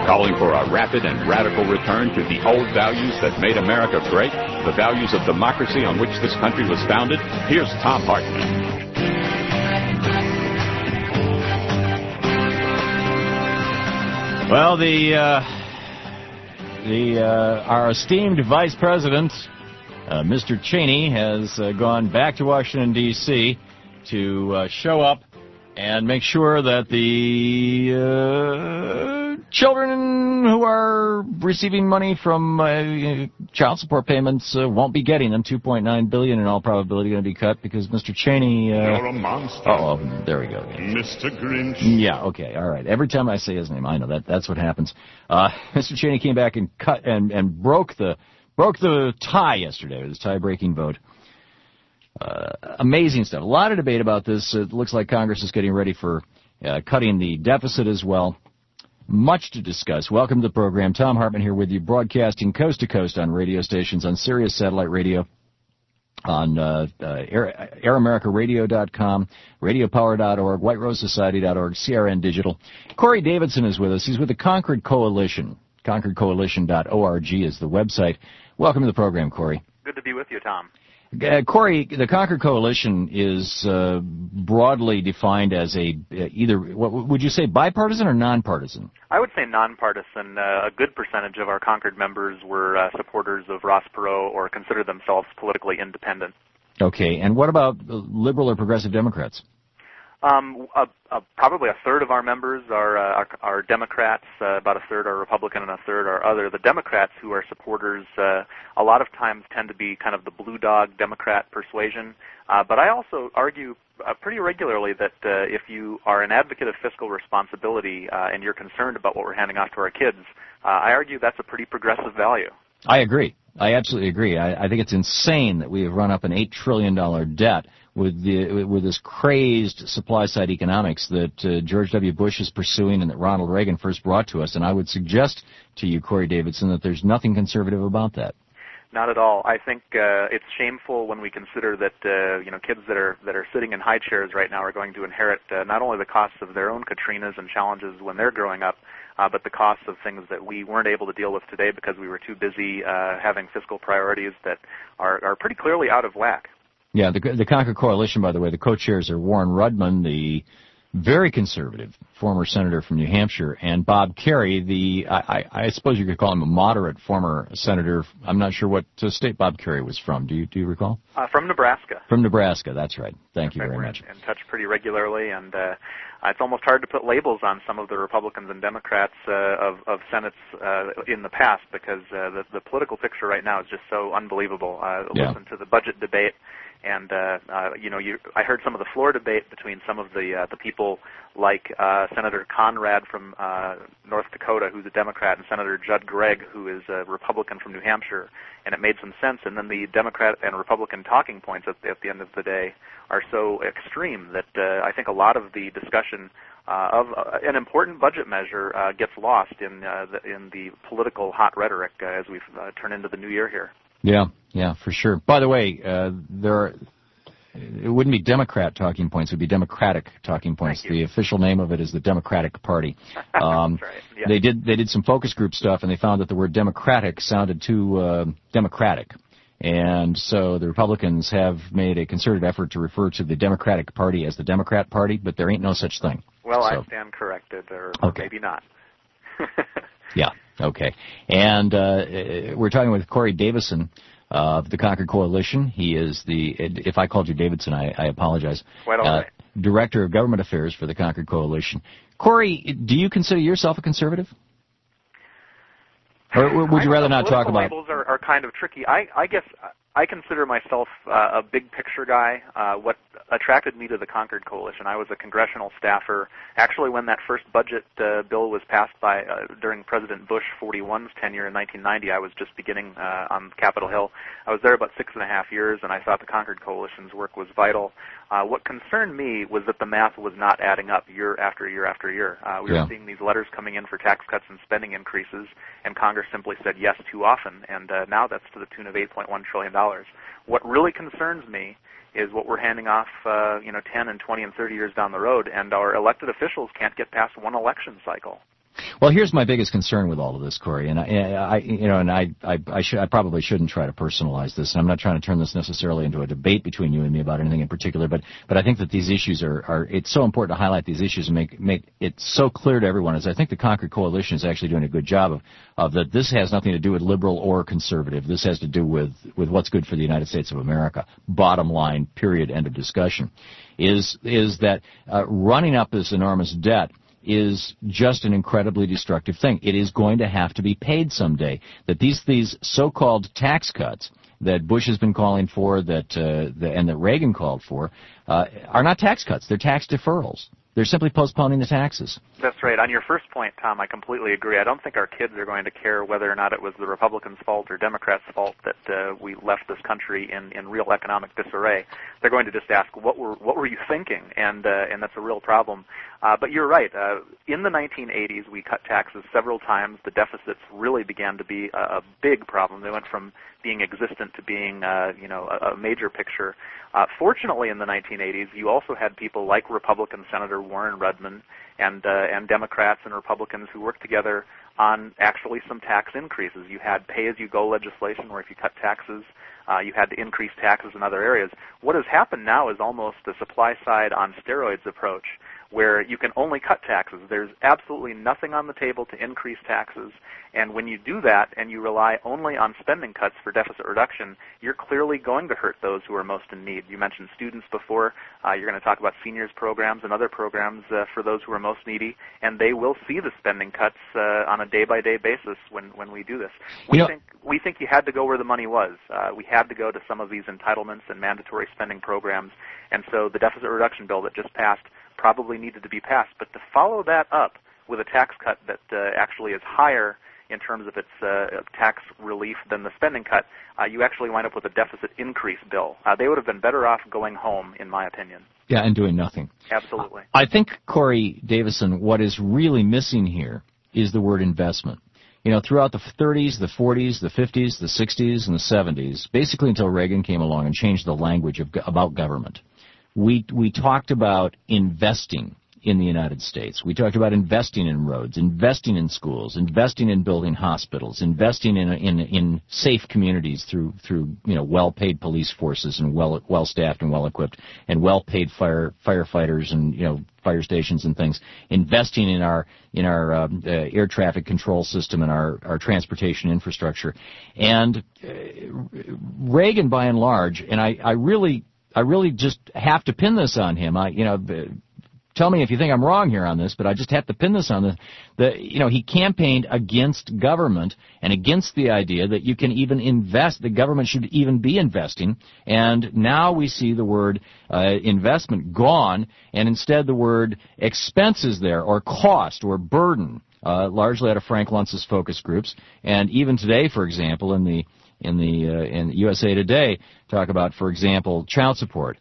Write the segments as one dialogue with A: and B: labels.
A: calling for a rapid and radical return to the old values that made America great, the values of democracy on which this country was founded. Here's Thom Hartmann.
B: Well, our esteemed Vice President, Mr. Cheney, has gone back to Washington, D.C. to show up and make sure that the children who are receiving money from child support payments won't be getting them. $2.9 billion in all probability going to be cut because Mr. Cheney...
C: You're a monster.
B: Oh, there we go.
C: Mr. Grinch.
B: Yeah, okay, all right. Every time I say his name, I know that's what happens. Mr. Cheney came back and cut and broke the tie yesterday with his tie-breaking vote. Amazing stuff. A lot of debate about this. It looks like Congress is getting ready for cutting the deficit as well. Much to discuss. Welcome to the program. Thom Hartmann here with you, broadcasting coast to coast on radio stations, on Sirius Satellite Radio, on AirAmericaRadio.com, RadioPower.org, WhiteRoseSociety.org, CRN Digital. Corey Davidson is with us. He's with the Concord Coalition. ConcordCoalition.org is the website. Welcome to the program, Corey.
D: Good to be with you, Tom.
B: Corey, the Concord Coalition is broadly defined as either, what would you say, bipartisan or nonpartisan?
D: I would say nonpartisan. A good percentage of our Concord members were supporters of Ross Perot or considered themselves politically independent.
B: Okay, and what about liberal or progressive Democrats?
D: Probably a third of our members are Democrats, about a third are Republican, and a third are other. The Democrats who are supporters a lot of times tend to be kind of the blue dog Democrat persuasion. But I also argue pretty regularly that if you are an advocate of fiscal responsibility and you're concerned about what we're handing off to our kids, I argue that's a pretty progressive value.
B: I agree. I absolutely agree. I think it's insane that we have run up an $8 trillion debt with this crazed supply-side economics that George W. Bush is pursuing and that Ronald Reagan first brought to us. And I would suggest to you, Corey Davidson, that there's nothing conservative about that.
D: Not at all. I think it's shameful when we consider that kids that are sitting in high chairs right now are going to inherit not only the costs of their own Katrinas and challenges when they're growing up, but the costs of things that we weren't able to deal with today because we were too busy having fiscal priorities that are pretty clearly out of whack.
B: Yeah, the Concord Coalition, by the way, the co-chairs are Warren Rudman, the very conservative former senator from New Hampshire, and Bob Kerrey, I suppose you could call him a moderate former senator. I'm not sure what state Bob Kerrey was from. Do you recall?
D: From Nebraska.
B: From Nebraska, that's right. Thank you very much.
D: We're in touch pretty regularly, and it's almost hard to put labels on some of the Republicans and Democrats of Senates in the past because the political picture right now is just so unbelievable. Listen to the budget debate. And I heard some of the floor debate between some of the people like Senator Conrad from North Dakota, who's a Democrat, and Senator Judd Gregg, who is a Republican from New Hampshire, and it made some sense. And then the Democrat and Republican talking points at the end of the day are so extreme that I think a lot of the discussion of an important budget measure gets lost in the political hot rhetoric as we turn into the new year here. Yeah, for sure. By the way, it wouldn't be Democrat talking points; it would be Democratic talking points. The official name of it is the Democratic Party. That's right. Yeah.
B: They did some focus group stuff, and they found that the word Democratic sounded too democratic. And so the Republicans have made a concerted effort to refer to the Democratic Party as the Democrat Party, but there ain't no such thing.
D: Well, I stand corrected, or maybe not.
B: Yeah, okay. And we're talking with Corey Davidson of the Concord Coalition. He is if I called you Davidson, I apologize.
D: Quite all right.
B: Director of Government Affairs for the Concord Coalition. Corey, do you consider yourself a conservative? Or would you rather not talk about...
D: Labels are kind of tricky. I guess I consider myself a big picture guy. What attracted me to the Concord Coalition, I was a congressional staffer. Actually, when that first budget bill was passed during President Bush 41's tenure in 1990, I was just beginning on Capitol Hill. I was there about 6.5 years, and I thought the Concord Coalition's work was vital. What concerned me was that the math was not adding up year after year after year. We were seeing these letters coming in for tax cuts and spending increases, and Congress simply said yes too often, and now that's to the tune of $8.1 trillion. What really concerns me is what we're handing off 10 and 20 and 30 years down the road, and our elected officials can't get past one election cycle.
B: Well, here's my biggest concern with all of this, Corey, and I probably shouldn't try to personalize this, and I'm not trying to turn this necessarily into a debate between you and me about anything in particular, but I think that these issues are it's so important to highlight these issues and make it so clear to everyone, as I think the Concord Coalition is actually doing a good job of that this has nothing to do with liberal or conservative. This has to do with what's good for the United States of America. Bottom line, period, end of discussion, is that running up this enormous debt is just an incredibly destructive thing. It is going to have to be paid someday. That these so-called tax cuts that Bush has been calling for, and that Reagan called for, are not tax cuts. They're tax deferrals. They're simply postponing the taxes.
D: That's right. On your first point, Tom, I completely agree. I don't think our kids are going to care whether or not it was the Republicans' fault or Democrats' fault that we left this country in real economic disarray. They're going to just ask, what were you thinking? And that's a real problem. But you're right. In the 1980s, we cut taxes several times. The deficits really began to be a big problem. They went from being existent to being, a major picture. Fortunately, in the 1980s, you also had people like Republican Senator Warren Rudman and Democrats and Republicans who worked together on actually some tax increases. You had pay-as-you-go legislation where if you cut taxes, you had to increase taxes in other areas. What has happened now is almost a supply-side on steroids approach, where you can only cut taxes. There's absolutely nothing on the table to increase taxes. And when you do that and you rely only on spending cuts for deficit reduction, you're clearly going to hurt those who are most in need. You mentioned students before. You're going to talk about seniors programs and other programs for those who are most needy, and they will see the spending cuts on a day-by-day basis when we do this. We think you had to go where the money was. We had to go to some of these entitlements and mandatory spending programs, and so the deficit reduction bill that just passed probably needed to be passed. But to follow that up with a tax cut that actually is higher in terms of its tax relief than the spending cut, you actually wind up with a deficit increase bill. They would have been better off going home, in my opinion.
B: Yeah, and doing nothing.
D: Absolutely.
B: I think, Corey Davison, what is really missing here is the word investment. Throughout the 30s, the 40s, the 50s, the 60s, and the 70s, basically until Reagan came along and changed the language about government, we talked about investing in the United States. We talked about investing in roads, investing in schools, investing in building hospitals, investing in safe communities through well-paid police forces and well-staffed and well-equipped and well-paid firefighters and fire stations and things, investing in our air traffic control system and our transportation infrastructure. And Reagan, by and large, and I really just have to pin this on him. Tell me if you think I'm wrong here on this, but I just have to pin this on he campaigned against government and against the idea that you can even invest, the government should even be investing, and now we see the word investment gone, and instead the word expense is there, or cost, or burden, largely out of Frank Luntz's focus groups, and even today, for example, in USA Today, talk about, for example, child support.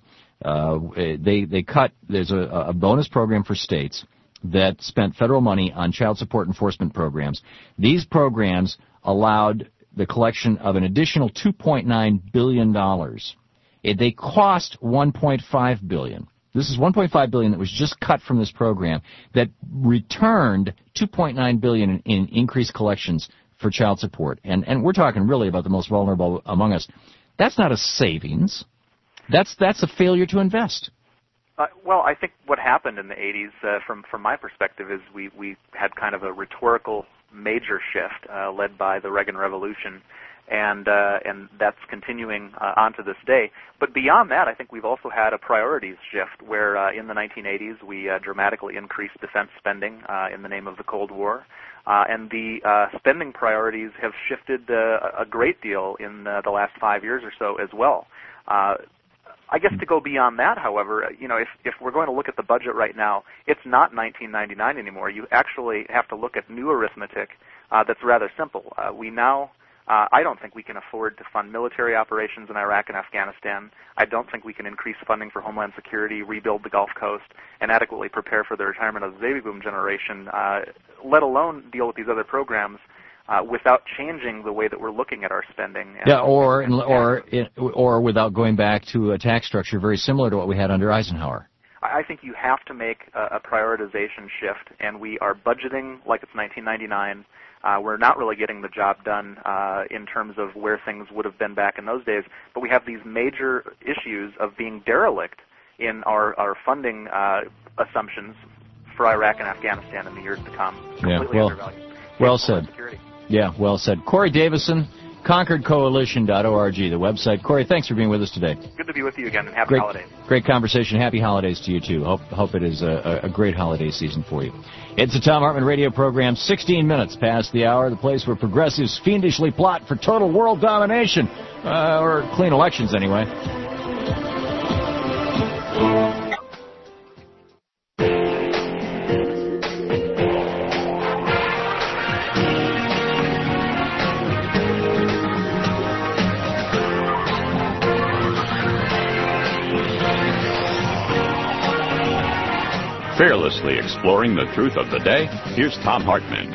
B: They cut, there's a bonus program for states that spent federal money on child support enforcement programs. These programs allowed the collection of an additional $2.9 billion. They cost $1.5 billion. This is $1.5 billion that was just cut from this program that returned $2.9 billion in increased collections for child support. And we're talking really about the most vulnerable among us. That's not a savings. That's a failure to invest.
D: Well, I think what happened in the 80s, from my perspective, is we had kind of a rhetorical major shift led by the Reagan Revolution, and that's continuing on to this day. But beyond that, I think we've also had a priorities shift where in the 1980s we dramatically increased defense spending in the name of the Cold War. And the spending priorities have shifted a great deal in the last 5 years or so as well. I guess to go beyond that, however, if we're going to look at the budget right now, it's not 1999 anymore. You actually have to look at new arithmetic that's rather simple. We now, I don't think we can afford to fund military operations in Iraq and Afghanistan. I don't think we can increase funding for Homeland Security, rebuild the Gulf Coast, and adequately prepare for the retirement of the baby boom generation, let alone deal with these other programs without changing the way that we're looking at our spending.
B: Or without going back to a tax structure very similar to what we had under Eisenhower.
D: I think you have to make a prioritization shift, and we are budgeting like it's 1999. We're not really getting the job done in terms of where things would have been back in those days, but we have these major issues of being derelict in our funding assumptions for Iraq and Afghanistan in the years to come. Completely undervalued.
B: Well said. Yeah, well said. Corey Davison, ConcordCoalition.org, the website. Corey, thanks for being with us today.
D: Good to be with you again, and happy holidays.
B: Great conversation. Happy holidays to you, too. Hope it is a great holiday season for you. It's the Thom Hartmann radio program, 16 minutes past the hour, the place where progressives fiendishly plot for total world domination, or clean elections, anyway.
A: Fearlessly exploring the truth of the day, here's Thom Hartmann.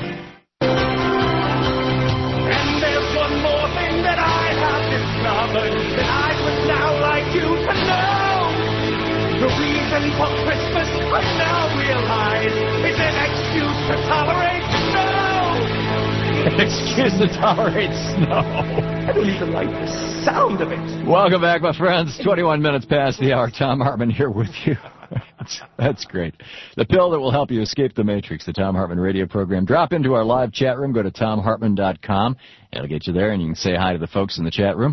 E: And there's one more thing that I have discovered that I would now like you to know. The reason for Christmas, I now realize, is an excuse to tolerate snow.
B: An excuse to tolerate snow.
E: I don't even like the sound of it.
B: Welcome back, my friends. 21 minutes past the hour. Thom Hartmann here with you. That's great. The pill that will help you escape the matrix, the Thom Hartmann radio program. Drop into our live chat room. Go to ThomHartmann.com. It'll get you there, and you can say hi to the folks in the chat room.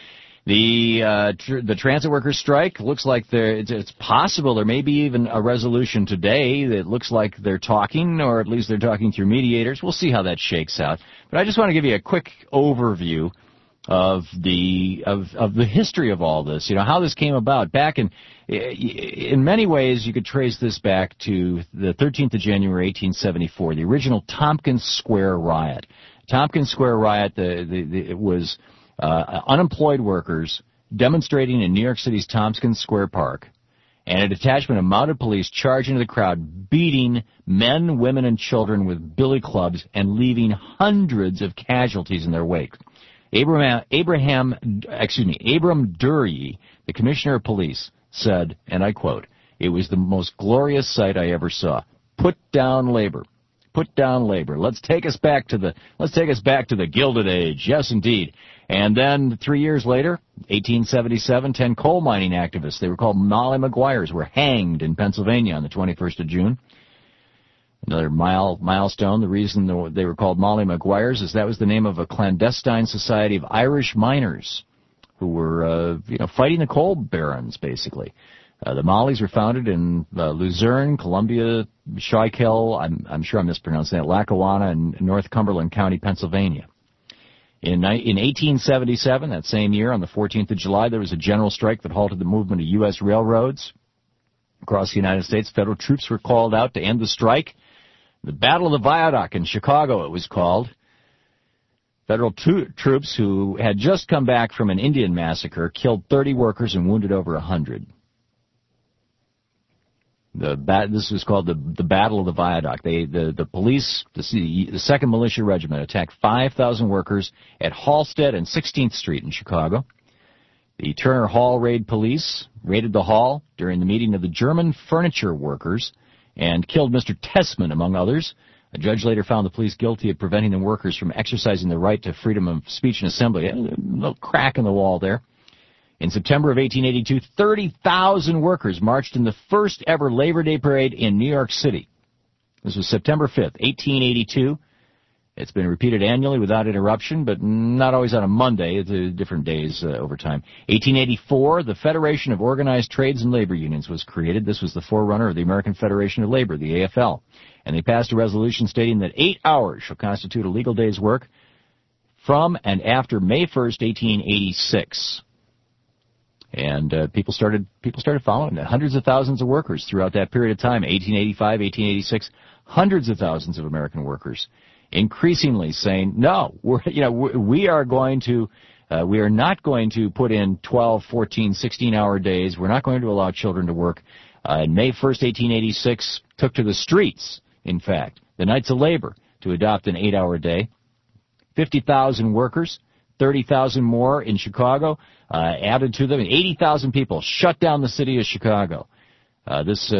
B: The transit workers strike looks like it's possible there may be even a resolution today. That looks like they're talking, or at least they're talking through mediators. We'll see how that shakes out. But I just want to give you a quick overview of the history of all this. You know, how this came about. Back in many ways, you could trace this back to the 13th of January, 1874, the original Tompkins Square riot. Tompkins Square riot, it was unemployed workers demonstrating in New York City's Tompkins Square Park, and a detachment of mounted police charged into the crowd, beating men, women, and children with billy clubs and leaving hundreds of casualties in their wake. Abram Duryea, the commissioner of police, said, and I quote, "It was the most glorious sight I ever saw. Put down labor. Put down labor. Let's take us back to the Gilded Age." Yes, indeed. And then 3 years later, 1877, 10 coal mining activists, they were called Molly Maguires, were hanged in Pennsylvania on the 21st of June. Another milestone. The reason they were called Molly Maguires is that was the name of a clandestine society of Irish miners who were, fighting the coal barons, basically. The Mollies were founded in Luzerne, Columbia, Schuylkill, I'm sure I'm mispronouncing that, Lackawanna, in North Cumberland County, Pennsylvania. In 1877, that same year, on the 14th of July, there was a general strike that halted the movement of U.S. railroads across the United States. Federal troops were called out to end the strike. The Battle of the Viaduct in Chicago, it was called. Federal troops who had just come back from an Indian massacre killed 30 workers and wounded over 100. This was called the Battle of the Viaduct. The police, the 2nd Militia Regiment, attacked 5,000 workers at Halsted and 16th Street in Chicago. The Turner Hall Raid Police raided the hall during the meeting of the German furniture workers and killed Mr. Tessman, among others. A judge later found the police guilty of preventing the workers from exercising the right to freedom of speech and assembly. A little crack in the wall there. In September of 1882, 30,000 workers marched in the first ever Labor Day parade in New York City. This was September 5th, 1882. It's been repeated annually without interruption, but not always on a Monday. It's different days over time. 1884, the Federation of Organized Trades and Labor Unions was created. This was the forerunner of the American Federation of Labor, the AFL. And they passed a resolution stating that 8 hours shall constitute a legal day's work from and after May 1st, 1886. And people started following that. Hundreds of thousands of workers throughout that period of time, 1885, 1886, hundreds of thousands of American workers increasingly saying, no, we are not going to put in 12, 14, 16-hour days. We're not going to allow children to work. May 1st, 1886, took to the streets, in fact, the Knights of Labor, to adopt an 8-hour day. 50,000 workers, 30,000 more in Chicago, added to them, and 80,000 people shut down the city of Chicago. This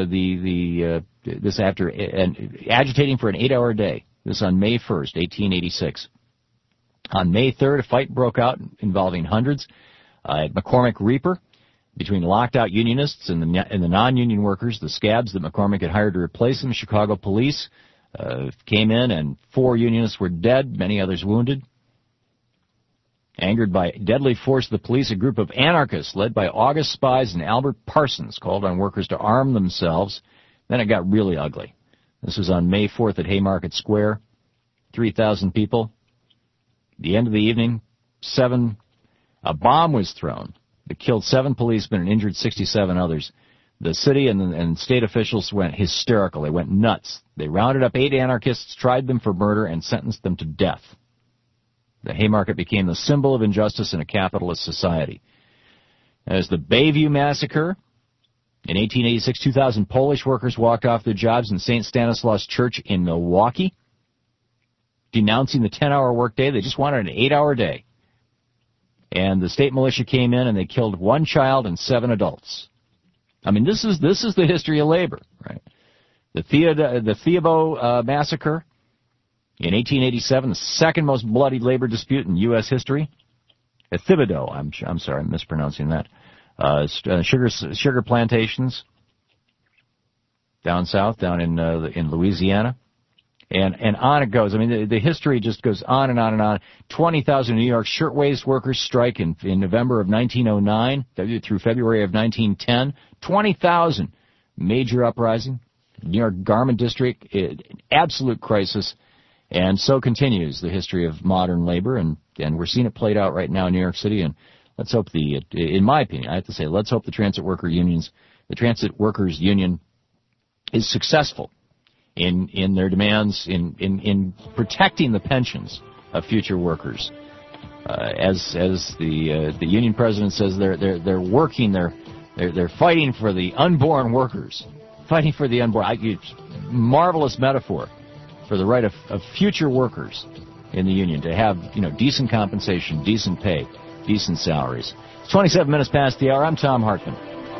B: after agitating for an 8-hour day. This on May 1st, 1886. On May 3rd, a fight broke out involving hundreds at McCormick Reaper between locked-out unionists and the non-union workers. The scabs that McCormick had hired to replace him, Chicago police, came in, and 4 unionists were dead, many others wounded. Angered by deadly force of the police, a group of anarchists led by August Spies and Albert Parsons called on workers to arm themselves. Then it got really ugly. This was on May 4th at Haymarket Square. 3,000 people. At the end of the evening, a bomb was thrown that killed 7 policemen and injured 67 others. The city and state officials went hysterical. They went nuts. They rounded up 8 anarchists, tried them for murder, and sentenced them to death. The Haymarket became the symbol of injustice in a capitalist society. As the Bayview Massacre, in 1886, 2,000 Polish workers walked off their jobs in St. Stanislaus Church in Milwaukee, denouncing the 10-hour workday. They just wanted an 8-hour day. And the state militia came in and they killed 1 child and 7 adults. I mean, this is the history of labor, right? The Theabo Massacre in 1887, the second most bloody labor dispute in U.S. history. Thibodeau, I'm sorry, I'm mispronouncing that. Sugar plantations down south, down in Louisiana. And on it goes. I mean, the history just goes on and on and on. 20,000 New York shirtwaist workers strike in November of 1909 through February of 1910. 20,000. Major uprising. New York Garment District, absolute crisis. And so continues the history of modern labor, and we're seeing it played out right now in New York City. And let's hope in my opinion, I have to say, let's hope the Transit Workers Union is successful in their demands in protecting the pensions of future workers. As the union president says, they're working, they're fighting for the unborn workers, fighting for the unborn. Marvelous metaphor for the right of future workers in the union to have decent compensation, decent pay, decent salaries. It's 27 minutes past the hour. I'm Tom Hartman.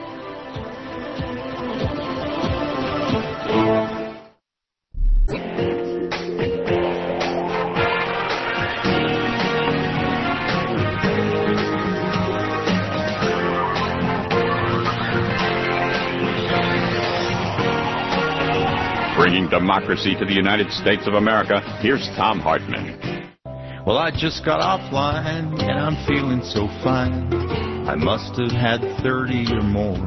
A: Bringing democracy to the United States of America, here's Tom Hartman.
F: Well, I just got offline, and I'm feeling so fine. I must have had 30 or more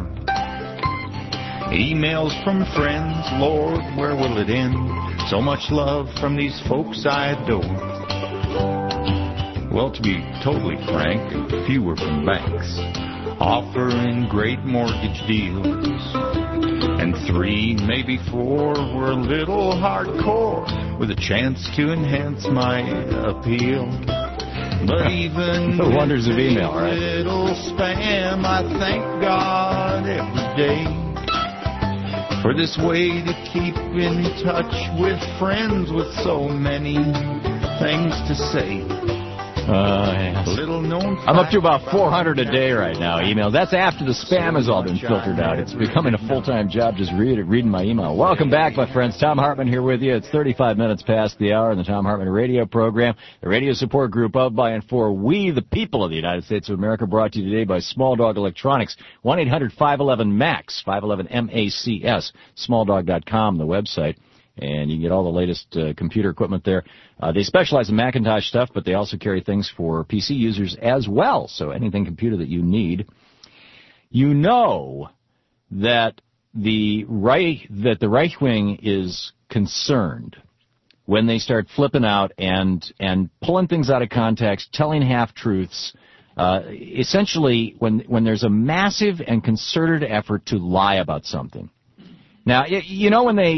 F: emails from friends. Lord, where will it end? So much love from these folks I adore. Well, to be totally frank, a few were from banks offering great mortgage deals. And 3, maybe 4 were a little hardcore with a chance to enhance my appeal. But even
B: the wonders of email, right?
F: Little spam, I thank God every day for this way to keep in touch with friends with so many things to say.
B: Yes. I'm up to about 400 a day right now, email. That's after the spam has all been filtered out. It's becoming a full-time job just reading my email. Welcome back, my friends. Tom Hartman here with you. It's 35 minutes past the hour in the Tom Hartman radio program, the radio support group of, by, and for we, the people of the United States of America, brought to you today by Small Dog Electronics, 1-800-511-MAX, 511-MACS, smalldog.com, the website. And you can get all the latest computer equipment there. They specialize in Macintosh stuff, but they also carry things for PC users as well. So anything computer that you need. You know that the right wing is concerned when they start flipping out and pulling things out of context, telling half-truths. Essentially, when there's a massive and concerted effort to lie about something. Now, when they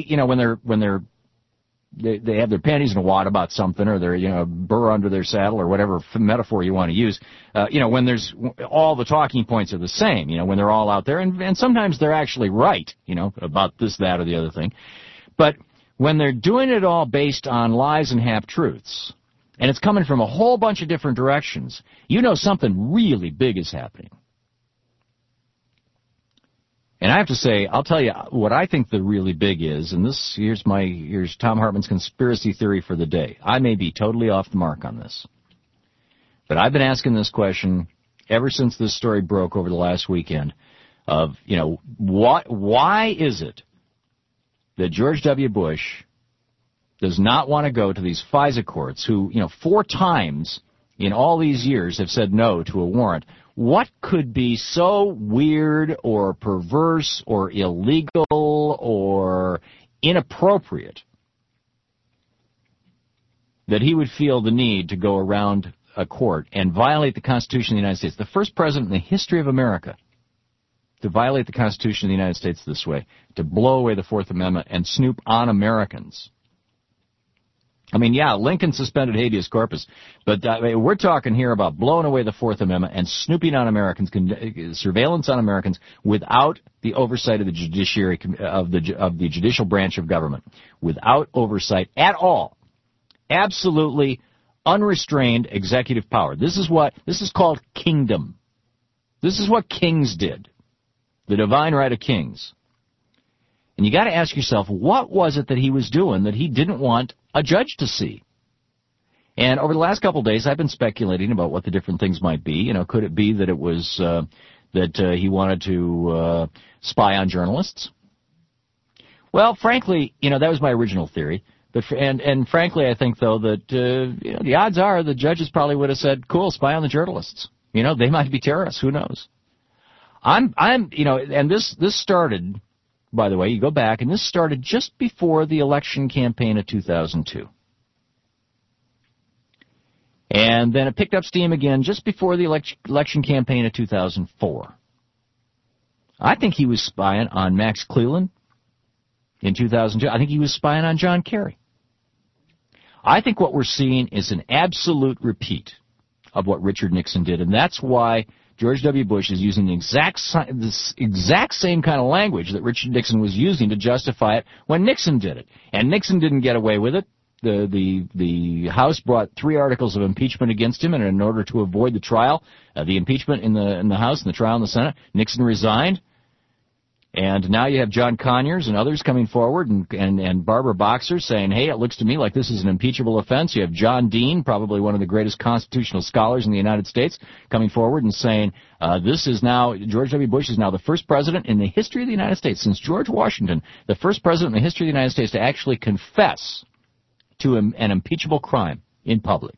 B: have their panties in a wad about something, or they're, burr under their saddle, or whatever metaphor you want to use, when there's all the talking points are the same, when they're all out there, and sometimes they're actually right, about this, that, or the other thing. But when they're doing it all based on lies and half-truths, and it's coming from a whole bunch of different directions, something really big is happening. And I have to say, I'll tell you what I think the really big is, and here's Tom Hartman's conspiracy theory for the day. I may be totally off the mark on this, but I've been asking this question ever since this story broke over the last weekend of, why is it that George W. Bush does not want to go to these FISA courts who, 4 times in all these years have said no to a warrant? What could be so weird or perverse or illegal or inappropriate that he would feel the need to go around a court and violate the Constitution of the United States? The first president in the history of America to violate the Constitution of the United States this way, to blow away the Fourth Amendment and snoop on Americans. I mean, yeah, Lincoln suspended habeas corpus, but we're talking here about blowing away the Fourth Amendment and snooping on Americans, surveillance on Americans without the oversight of the judiciary, of the judicial branch of government, without oversight at all. Absolutely unrestrained executive power. This is called kingdom. This is what kings did. The divine right of kings. And you got to ask yourself, what was it that he was doing that he didn't want a judge to see? And over the last couple of days, I've been speculating about what the different things might be. Could it be that it was that he wanted to spy on journalists? Well, frankly, that was my original theory. But and frankly, I think though that the odds are the judges probably would have said, "Cool, spy on the journalists." They might be terrorists. Who knows? And this started. By the way, you go back, and this started just before the election campaign of 2002. And then it picked up steam again just before the election campaign of 2004. I think he was spying on Max Cleland in 2002. I think he was spying on John Kerry. I think what we're seeing is an absolute repeat of what Richard Nixon did, and that's why George W. Bush is using the exact same kind of language that Richard Nixon was using to justify it when Nixon did it. And Nixon didn't get away with it. The House brought 3 articles of impeachment against him, and in order to avoid the trial, the impeachment in the House and the trial in the Senate, Nixon resigned. And now you have John Conyers and others coming forward, and Barbara Boxer saying, hey, it looks to me like this is an impeachable offense. You have John Dean, probably one of the greatest constitutional scholars in the United States, coming forward and saying, George W. Bush is now the first president in the history of the United States, since George Washington, the first president in the history of the United States to actually confess to an impeachable crime in public.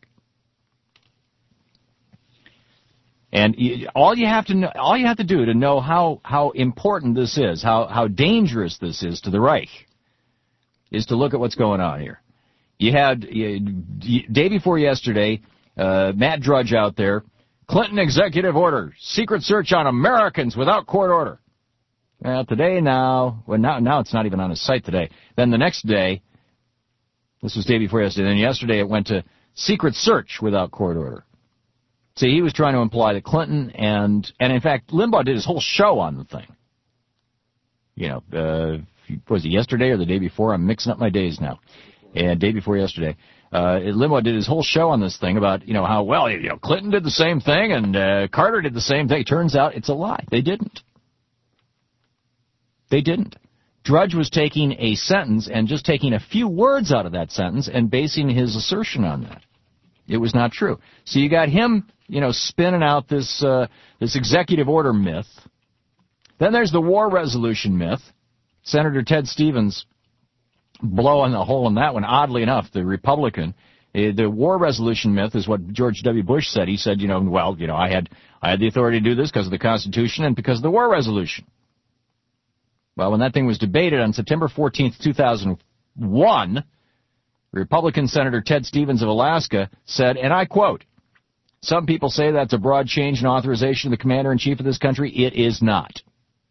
B: And all you have to do to know how important this is, how dangerous this is to the Reich, is to look at what's going on here. You had day before yesterday, Matt Drudge out there, Clinton executive order, secret search on Americans without court order. Well, today now it's not even on his site today. Then the next day, this was day before yesterday. Then yesterday it went to secret search without court order. See, he was trying to imply that Clinton and in fact, Limbaugh did his whole show on the thing. Was it yesterday or the day before? I'm mixing up my days now. And day before yesterday. Limbaugh did his whole show on this thing about, how, Clinton did the same thing and Carter did the same thing. Turns out it's a lie. They didn't. Drudge was taking a sentence and just taking a few words out of that sentence and basing his assertion on that. It was not true. So you got him, spinning out this executive order myth. Then there's the war resolution myth. Senator Ted Stevens blowing a hole in that one. Oddly enough, the Republican, the war resolution myth is what George W. Bush said. He said, I had the authority to do this because of the Constitution and because of the war resolution. Well, when that thing was debated on September 14th, 2001, Republican Senator Ted Stevens of Alaska said, and I quote, "Some people say that's a broad change in authorization of the commander-in-chief of this country. It is not."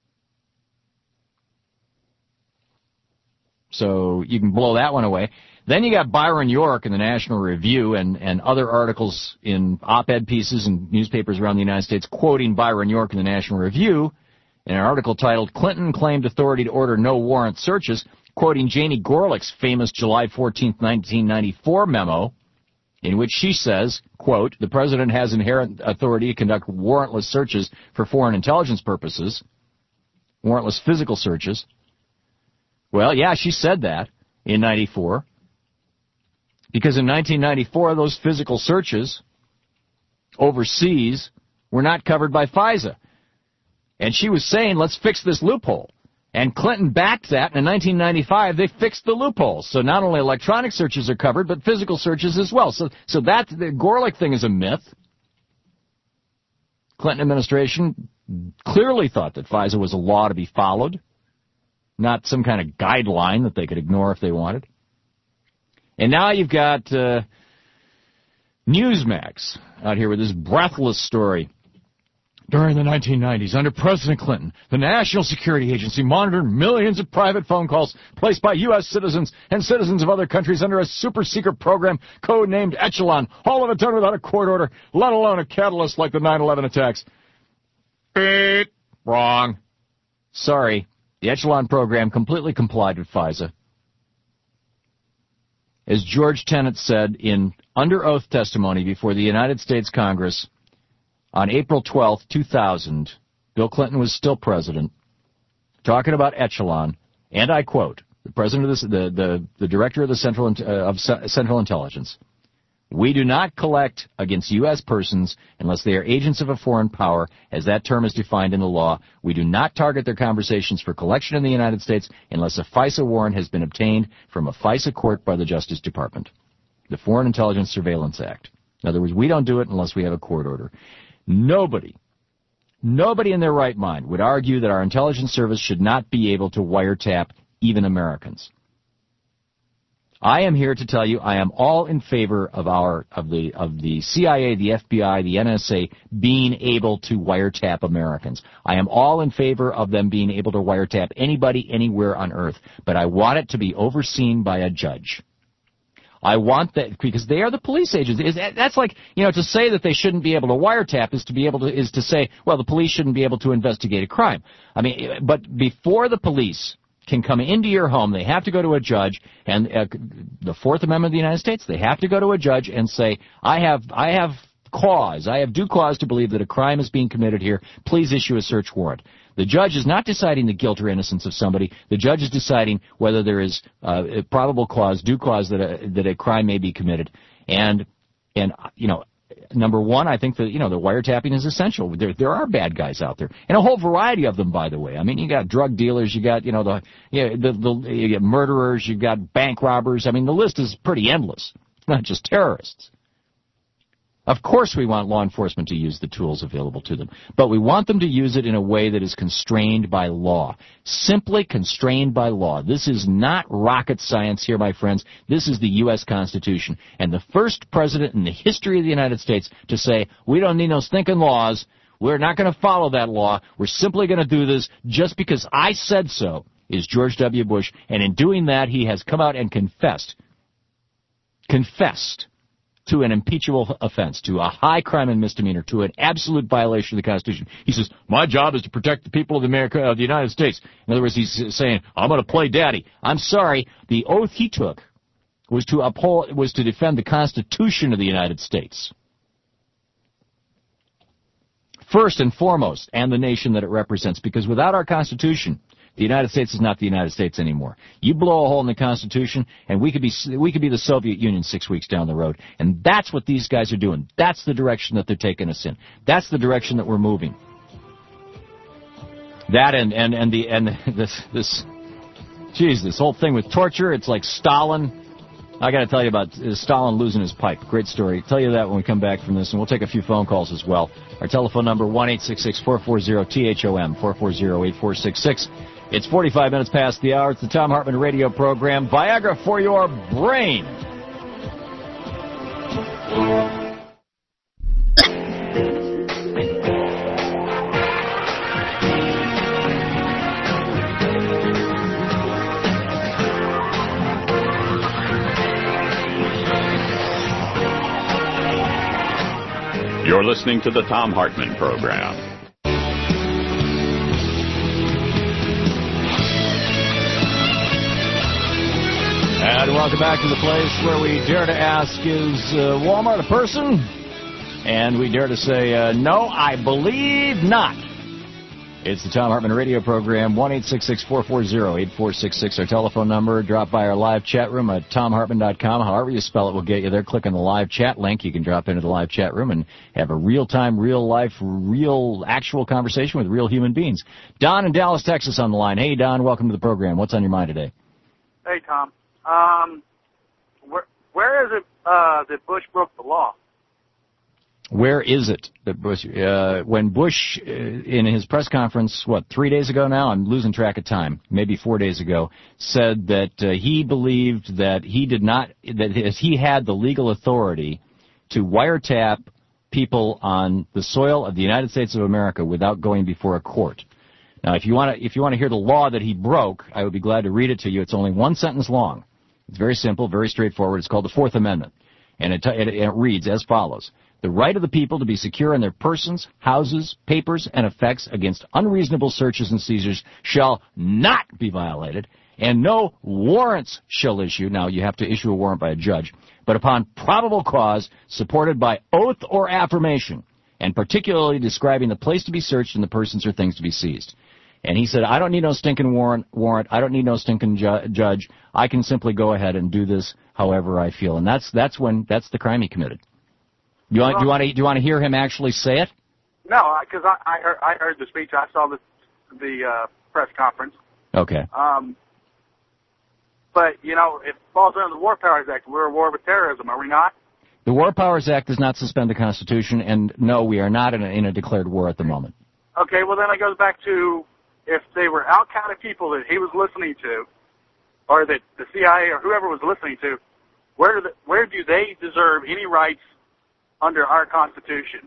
B: So you can blow that one away. Then you got Byron York in the National Review and other articles in op-ed pieces in newspapers around the United States quoting Byron York in the National Review in an article titled, "Clinton Claimed Authority to Order No Warrant Searches," quoting Janie Gorelick's famous July 14, 1994 memo, in which she says, quote, "The president has inherent authority to conduct warrantless searches for foreign intelligence purposes." warrantless physical searches. Well, yeah, she said that in 94. Because in 1994, those physical searches overseas were not covered by FISA. And she was saying, let's fix this loophole. And Clinton backed that, and in 1995, they fixed the loophole. So not only electronic searches are covered, but physical searches as well. So that, the Gorelick thing is a myth. Clinton administration clearly thought that FISA was a law to be followed, not some kind of guideline that they could ignore if they wanted. And now you've got Newsmax out here with this breathless story. During the 1990s, under President Clinton, the National Security Agency monitored millions of private phone calls placed by U.S. citizens and citizens of other countries under a super-secret program codenamed Echelon, all of it done without a court order, let alone a catalyst like the 9/11 attacks. Beep. Wrong. Sorry. The Echelon program completely complied with FISA. As George Tenet said in under oath testimony before the United States Congress, on April 12, 2000, Bill Clinton was still president, talking about Echelon, and I quote, the president of the director of the Central Intelligence, "We do not collect against U.S. persons unless they are agents of a foreign power, as that term is defined in the law. We do not target their conversations for collection in the United States unless a FISA warrant has been obtained from a FISA court by the Justice Department, the Foreign Intelligence Surveillance Act. In other words, we don't do it unless we have a court order." Nobody in their right mind would argue that our intelligence service should not be able to wiretap even Americans. I am here to tell you I am all in favor of the CIA, the FBI, the NSA being able to wiretap Americans. I am all in favor of them being able to wiretap anybody anywhere on earth, but I want it to be overseen by a judge. I want that because they are the police agents. That's like, to say that they shouldn't be able to wiretap is to say, well, the police shouldn't be able to investigate a crime. I mean, but before the police can come into your home, they have to go to a judge, and the Fourth Amendment of the United States, they have to go to a judge and say, I have due cause to believe that a crime is being committed here. Please issue a search warrant. The judge is not deciding the guilt or innocence of somebody. The judge is deciding whether there is a probable cause, due cause that a crime may be committed. And number one, I think that the wiretapping is essential. There are bad guys out there, and a whole variety of them, by the way. I mean, you got drug dealers, you got you get murderers, you got bank robbers. I mean, the list is pretty endless. It's not just terrorists. Of course we want law enforcement to use the tools available to them, but we want them to use it in a way that is constrained by law. Simply constrained by law. This is not rocket science here, my friends. This is the U.S. Constitution. And the first president in the history of the United States to say, we don't need no stinking laws, we're not going to follow that law, we're simply going to do this just because I said so, is George W. Bush. And in doing that, he has come out and confessed to an impeachable offense, to a high crime and misdemeanor, to an absolute violation of the Constitution. He says, my job is to protect the people of the United States. In other words, he's saying, I'm going to play daddy. I'm sorry, the oath he took was to defend the Constitution of the United States. First and foremost, and the nation that it represents, because without our Constitution, the United States is not the United States anymore. You blow a hole in the Constitution, and we could be the Soviet Union 6 weeks down the road. And that's what these guys are doing. That's the direction that they're taking us in. That's the direction that we're moving. That this whole thing with torture. It's like Stalin. I got to tell you about Stalin losing his pipe. Great story. I'll tell you that when we come back from this, and we'll take a few phone calls as well. Our telephone number 1-866-440-THOM 440-8466. It's 45 minutes past the hour. It's the Thom Hartmann radio program, Viagra for your brain.
A: You're listening to the Thom Hartmann program.
B: And welcome back to the place where we dare to ask, is Walmart a person? And we dare to say, no, I believe not. It's the Thom Hartmann radio program, 1-866-440-8466, our telephone number. Drop by our live chat room at thomhartmann.com. However you spell it will get you there. Click on the live chat link. You can drop into the live chat room and have a real-time, real-life, real actual conversation with real human beings. Don in Dallas, Texas on the line. Hey, Don, welcome to the program. What's on your mind today?
G: Hey, Tom. Where is it that Bush broke the law?
B: Where is it that Bush, when Bush, in his press conference, 3 days ago now, I'm losing track of time, maybe 4 days ago, said that he believed that he had the legal authority to wiretap people on the soil of the United States of America without going before a court. Now, if you want to hear the law that he broke, I would be glad to read it to you. It's only one sentence long. It's very simple, very straightforward. It's called the Fourth Amendment, and it reads as follows. The right of the people to be secure in their persons, houses, papers, and effects against unreasonable searches and seizures shall not be violated, and no warrants shall issue. Now, you have to issue a warrant by a judge, but upon probable cause supported by oath or affirmation, and particularly describing the place to be searched and the persons or things to be seized. And he said, I don't need no stinking warrant. I don't need no stinking judge. I can simply go ahead and do this however I feel. And that's the crime he committed. Do you want to hear him actually say it?
G: No, because I heard the speech. I saw the press conference.
B: Okay.
G: But it falls under the War Powers Act. We're at war with terrorism, are we not?
B: The War Powers Act does not suspend the Constitution, and no, we are not in a declared war at the moment.
G: Okay, well then it goes back to if they were Al-Qaeda people that he was listening to, or that the CIA or whoever was listening to, where do they deserve any rights under our Constitution?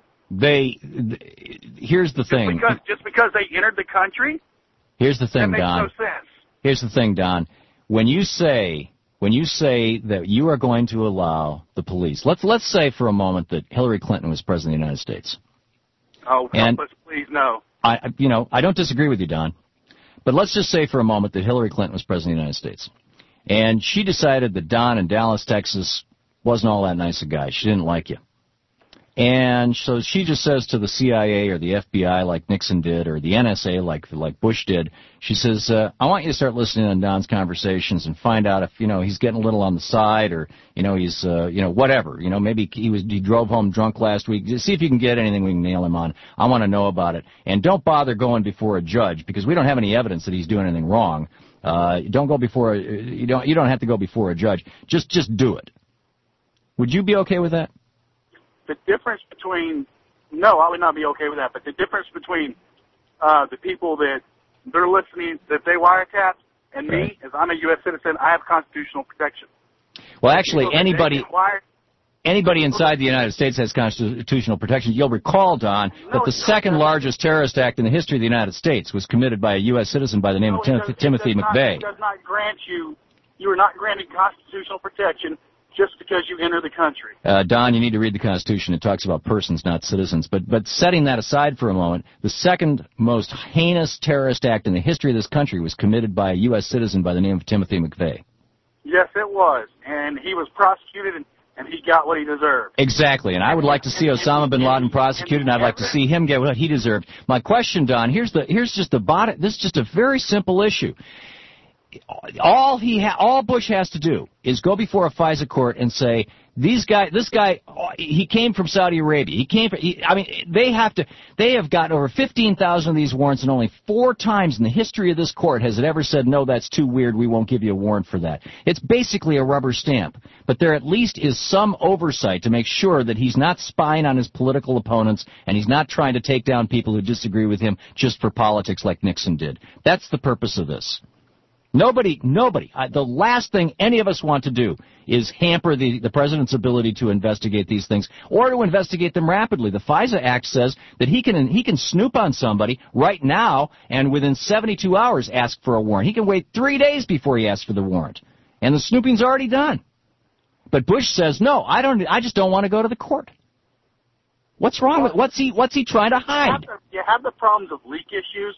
B: Here's the thing.
G: Just because they entered the country?
B: Here's the thing,
G: Don. That makes no sense.
B: Here's the thing, Don. When you say that you are going to allow the police, let's say for a moment that Hillary Clinton was president of the United States.
G: Oh, help us, please, no.
B: I don't disagree with you, Don. But let's just say for a moment that Hillary Clinton was president of the United States. And she decided that Don in Dallas, Texas wasn't all that nice a guy. She didn't like you. And so she just says to the CIA or the FBI like Nixon did, or the NSA like Bush did, she says, I want you to start listening on Don's conversations and find out if, he's getting a little on the side, or, he's, whatever. Maybe he drove home drunk last week. Just see if you can get anything we can nail him on. I want to know about it. And don't bother going before a judge, because we don't have any evidence that he's doing anything wrong. Don't go before, you don't have to go before a judge. Just do it. Would you be okay with that?
G: The difference between, no, I would not be okay with that, but the difference between the people that they're listening, that they wiretap, and me, is I'm a U.S. citizen, I have constitutional protection.
B: Well, actually, anybody inside the United States has constitutional protection. You'll recall, Don, that the second largest terrorist act in the history of the United States was committed by a U.S. citizen by the name of Timothy McVeigh.
G: It does not grant you are not granted constitutional protection just because you enter the country.
B: Don, you need to read the Constitution. It talks about persons, not citizens. But setting that aside for a moment, the second most heinous terrorist act in the history of this country was committed by a U.S. citizen by the name of Timothy McVeigh.
G: Yes, it was. And he was prosecuted, and he got what he deserved.
B: Exactly. And I would like to see Osama bin Laden prosecuted, and I'd like to see him get what he deserved. My question, Don, here's just the bottom. This is just a very simple issue. All Bush has to do is go before a FISA court and say, this guy, he came from Saudi Arabia. They have got over 15,000 of these warrants, and only 4 times in the history of this court has it ever said, no, that's too weird, we won't give you a warrant for that. It's basically a rubber stamp. But there at least is some oversight to make sure that he's not spying on his political opponents, and he's not trying to take down people who disagree with him just for politics like Nixon did. That's the purpose of this. Nobody, the last thing any of us want to do is hamper the president's ability to investigate these things, or to investigate them rapidly. The FISA Act says that he can snoop on somebody right now and within 72 hours ask for a warrant. He can wait 3 days before he asks for the warrant, and the snooping's already done. But Bush says, no, I just don't want to go to the court. What's wrong with, what's he trying to hide?
G: You have the problems of leak issues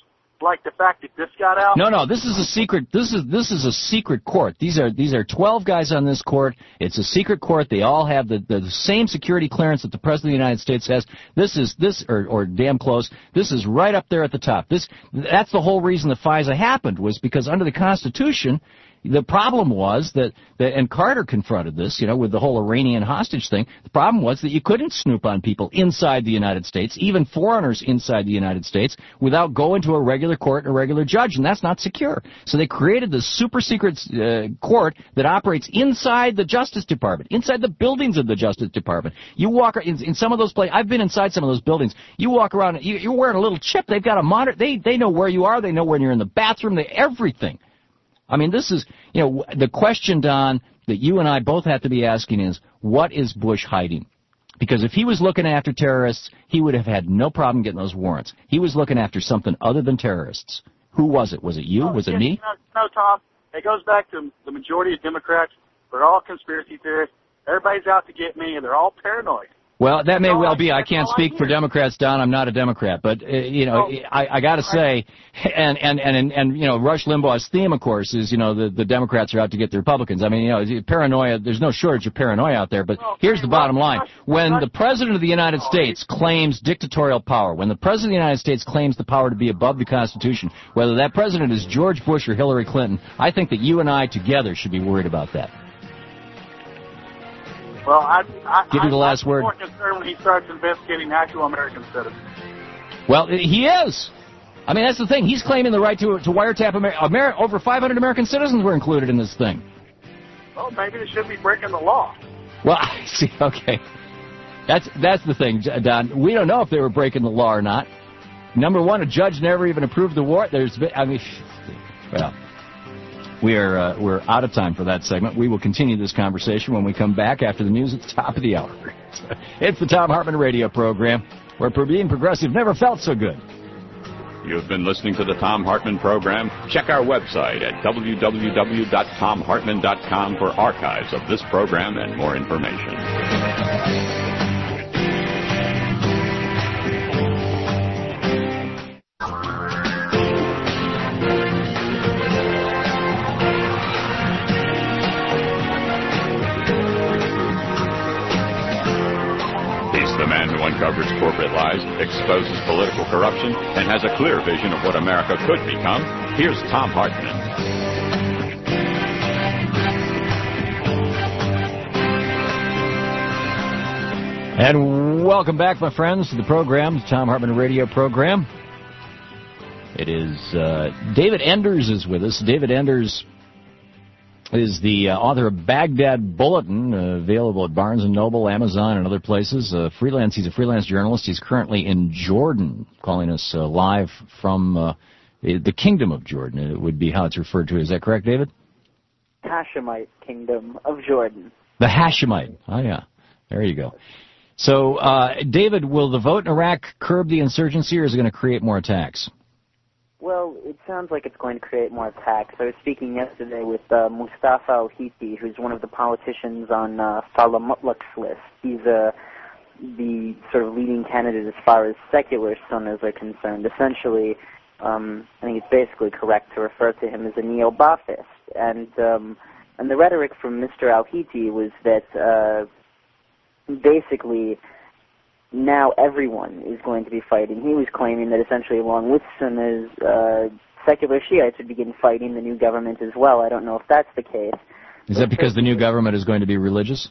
G: like the fact that this got out?
B: No. This is a secret. This is a secret court. These are 12 guys on this court. It's a secret court. They all have the same security clearance that the President of the United States has. Or damn close. This is right up there at the top. That's the whole reason the FISA happened, was because under the Constitution, the problem was that and Carter confronted this, with the whole Iranian hostage thing. The problem was that you couldn't snoop on people inside the United States, even foreigners inside the United States, without going to a regular court and a regular judge, and that's not secure. So they created this super secret court that operates inside the Justice Department, inside the buildings of the Justice Department. You walk in some of those places. I've been inside some of those buildings. You walk around, you're wearing a little chip. They've got a monitor. They know where you are. They know when you're in the bathroom. Everything. I mean, this is, the question, Don, that you and I both have to be asking is, what is Bush hiding? Because if he was looking after terrorists, he would have had no problem getting those warrants. He was looking after something other than terrorists. Who was it? Was it you? Was it me?
G: No, Tom. It goes back to the majority of Democrats. They're all conspiracy theorists. Everybody's out to get me, and they're all paranoid.
B: Well, that may well be. I can't speak for Democrats, Don. I'm not a Democrat, but I got to say, and Rush Limbaugh's theme, of course, is the Democrats are out to get the Republicans. I mean, paranoia. There's no shortage of paranoia out there. But here's the bottom line: when the President of the United States claims dictatorial power, when the President of the United States claims the power to be above the Constitution, whether that president is George Bush or Hillary Clinton, I think that you and I together should be worried about that.
G: Well, I
B: give you the last word.
G: I'm more concerned when he starts investigating actual American citizens.
B: Well, he is. I mean, that's the thing. He's claiming the right to wiretap over 500 American citizens were included in this thing.
G: Well, maybe they should be breaking the law.
B: Well, see, okay. That's the thing, Don. We don't know if they were breaking the law or not. Number one, a judge never even approved the warrant. We're out of time for that segment. We will continue this conversation when we come back after the news at the top of the hour. It's the Thom Hartmann radio program, where being progressive never felt so good.
A: You've been listening to the Thom Hartmann program. Check our website at www.thomhartmann.com for archives of this program and more information. The man who uncovers corporate lies, exposes political corruption, and has a clear vision of what America could become. Here's Thom Hartmann.
B: And welcome back, my friends, to the program, the Thom Hartmann radio program. It is David Enders is with us. David Enders is the author of Baghdad Bulletin, available at Barnes & Noble, Amazon, and other places. He's a freelance journalist. He's currently in Jordan, calling us live from the Kingdom of Jordan. It would be how it's referred to. Is that correct, David?
H: Hashemite Kingdom of Jordan.
B: The Hashemite. Oh, yeah. There you go. So, David, will the vote in Iraq curb the insurgency, or is it going to create more attacks?
H: Well, it sounds like it's going to create more attacks. I was speaking yesterday with Mustafa Al-Hiti, who's one of the politicians on Salah Mutlaq's list. He's the sort of leading candidate as far as secular Sunnis are concerned. Essentially, I think it's basically correct to refer to him as a neo-Ba'athist. And the rhetoric from Mr. Al-Hiti was that basically now everyone is going to be fighting. He was claiming that essentially along with Sunnis, secular Shiites would begin fighting the new government as well. I don't know if that's the case.
B: Is that because the new government is going to be religious?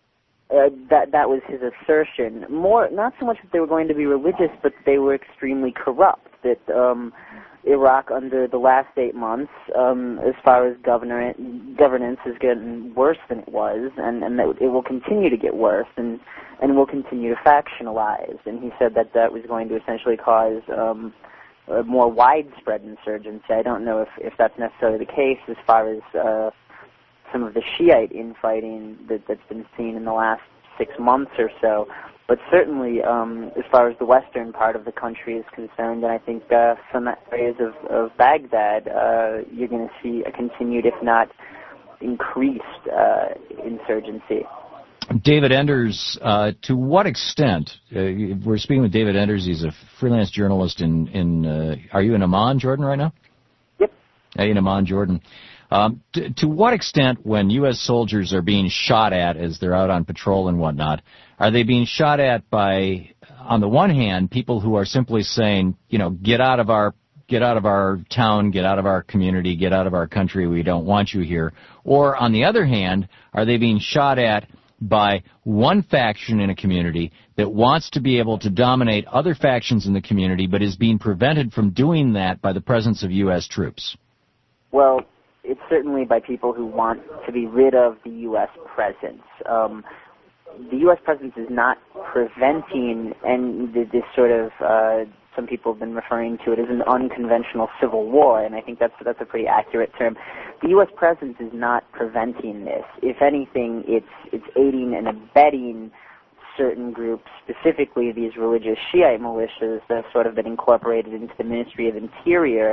H: That was his assertion. Not so much that they were going to be religious, but they were extremely corrupt. That Iraq, under the last 8 months, as far as governance, has gotten worse than it was, and that it will continue to get worse, and will continue to factionalize. And he said that was going to essentially cause a more widespread insurgency. I don't know if that's necessarily the case as far as some of the Shiite infighting that's been seen in the last 6 months or so. But certainly, as far as the western part of the country is concerned, and I think some areas of Baghdad, you're going to see a continued, if not increased, insurgency.
B: David Enders, to what extent, we're speaking with David Enders, he's a freelance journalist are you in Amman, Jordan, right now?
H: Yep.
B: In Amman, Jordan. To what extent, when U.S. soldiers are being shot at as they're out on patrol and whatnot, are they being shot at by, on the one hand, people who are simply saying, get out of our town, get out of our community, get out of our country, we don't want you here? Or, on the other hand, are they being shot at by one faction in a community that wants to be able to dominate other factions in the community, but is being prevented from doing that by the presence of U.S. troops?
H: Well, it's certainly by people who want to be rid of the U.S. presence. The U.S. presence is not preventing, and this sort of, some people have been referring to it as an unconventional civil war, and I think that's a pretty accurate term. The U.S. presence is not preventing this. If anything, it's aiding and abetting certain groups, specifically these religious Shiite militias that have sort of been incorporated into the Ministry of Interior,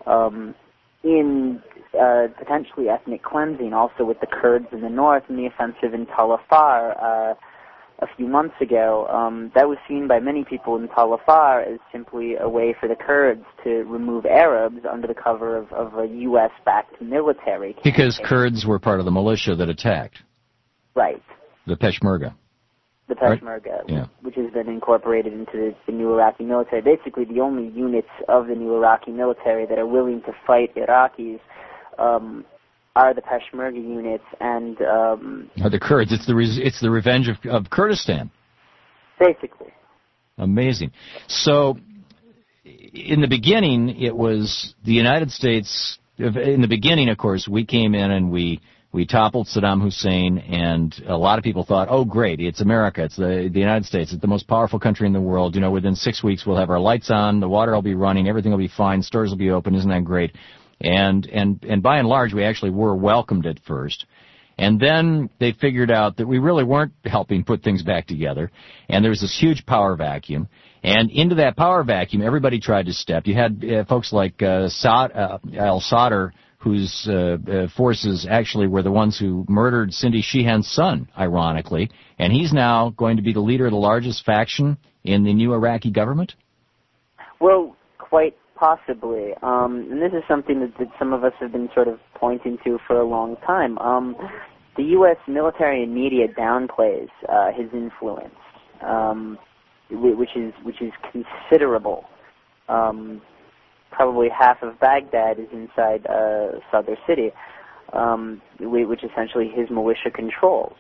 H: in potentially ethnic cleansing, also with the Kurds in the north and the offensive in Tal Afar a few months ago. That was seen by many people in Tal Afar as simply a way for the Kurds to remove Arabs under the cover of a U.S.-backed military campaign.
B: Because Kurds were part of the militia that attacked.
H: Right.
B: The Peshmerga.
H: The Peshmerga,
B: yeah.
H: Which has been incorporated into the new Iraqi military. Basically, the only units of the new Iraqi military that are willing to fight Iraqis are the Peshmerga units and
B: are the Kurds. It's the revenge of Kurdistan.
H: Basically.
B: Amazing. So, in the beginning, it was the United States. In the beginning, of course, we came in and we toppled Saddam Hussein, and a lot of people thought, oh, great, it's America, it's the United States, it's the most powerful country in the world. Within 6 weeks we'll have our lights on, the water will be running, everything will be fine, stores will be open, isn't that great? And by and large, we actually were welcomed at first. And then they figured out that we really weren't helping put things back together, and there was this huge power vacuum. And into that power vacuum, everybody tried to step. You had folks like al-Sadr, whose forces actually were the ones who murdered Cindy Sheehan's son, ironically, and he's now going to be the leader of the largest faction in the new Iraqi government?
H: Well, quite possibly. And this is something that some of us have been sort of pointing to for a long time. The U.S. military and media downplays his influence, which is considerable. Probably half of Baghdad is inside Sadr City, which essentially his militia controls.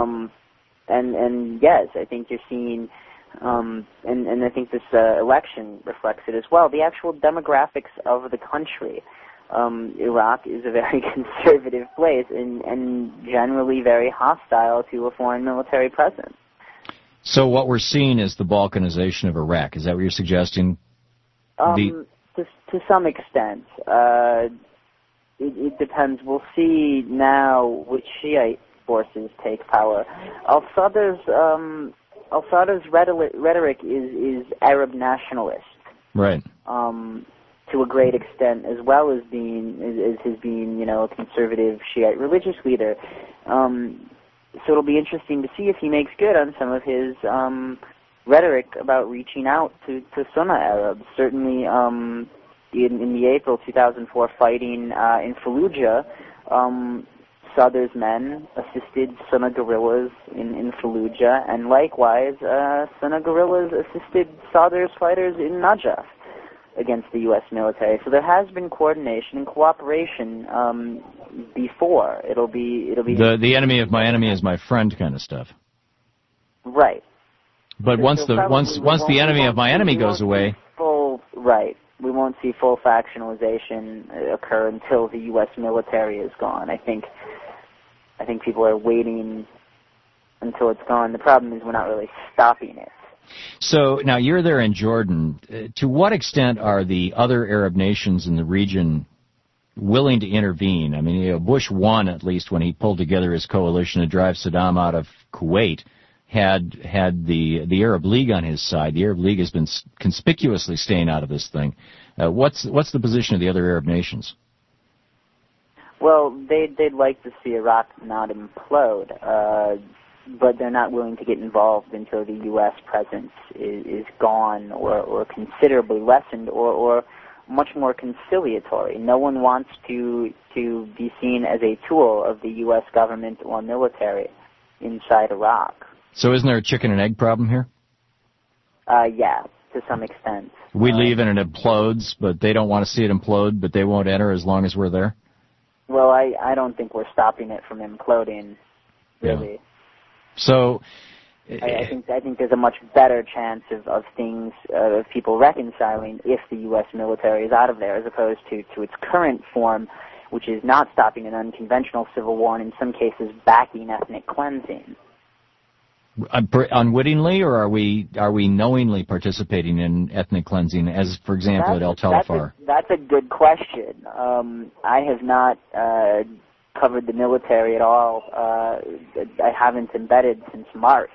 H: And yes, I think you're seeing, and I think this election reflects it as well, the actual demographics of the country. Iraq is a very conservative place and generally very hostile to a foreign military presence.
B: So what we're seeing is the balkanization of Iraq. Is that what you're suggesting?
H: To some extent. It depends. We'll see now which Shiite forces take power. Al-Sadr's rhetoric is Arab nationalist.
B: Right.
H: To a great extent, as well as his being, a conservative Shiite religious leader. So it'll be interesting to see if he makes good on some of his rhetoric about reaching out to Sunni Arabs. Certainly, in the April 2004 fighting in Fallujah, Sadr's men assisted Sunni guerrillas in Fallujah, and likewise, Sunni guerrillas assisted Sadr's fighters in Najaf against the U.S. military. So there has been coordination and cooperation before. It'll be
B: the enemy of my enemy is my friend kind of stuff.
H: Right.
B: But once the enemy of my enemy goes away,
H: we won't see full factionalization occur until the U.S. military is gone. I think people are waiting until it's gone. The problem is we're not really stopping it.
B: So now you're there in Jordan. To what extent are the other Arab nations in the region willing to intervene? I mean, Bush won, at least, when he pulled together his coalition to drive Saddam out of Kuwait. Had the Arab League on his side. The Arab League has been conspicuously staying out of this thing. What's the position of the other Arab nations?
H: Well, they'd like to see Iraq not implode. but they're not willing to get involved until the U.S. presence is gone or considerably lessened or much more conciliatory. No one wants to be seen as a tool of the U.S. government or military inside Iraq.
B: So isn't there a chicken and egg problem here?
H: Yeah, to some extent.
B: We leave and it implodes, but they don't want to see it implode, but they won't enter as long as we're there?
H: Well, I don't think we're stopping it from imploding, really.
B: Yeah. So
H: I think there's a much better chance of things, of people reconciling if the U.S. military is out of there, as opposed to its current form, which is not stopping an unconventional civil war and in some cases backing ethnic cleansing.
B: Unwittingly, or are we knowingly participating in ethnic cleansing, as for example at El Telefar?
H: That's a good question. I have not covered the military at all. I haven't embedded since March.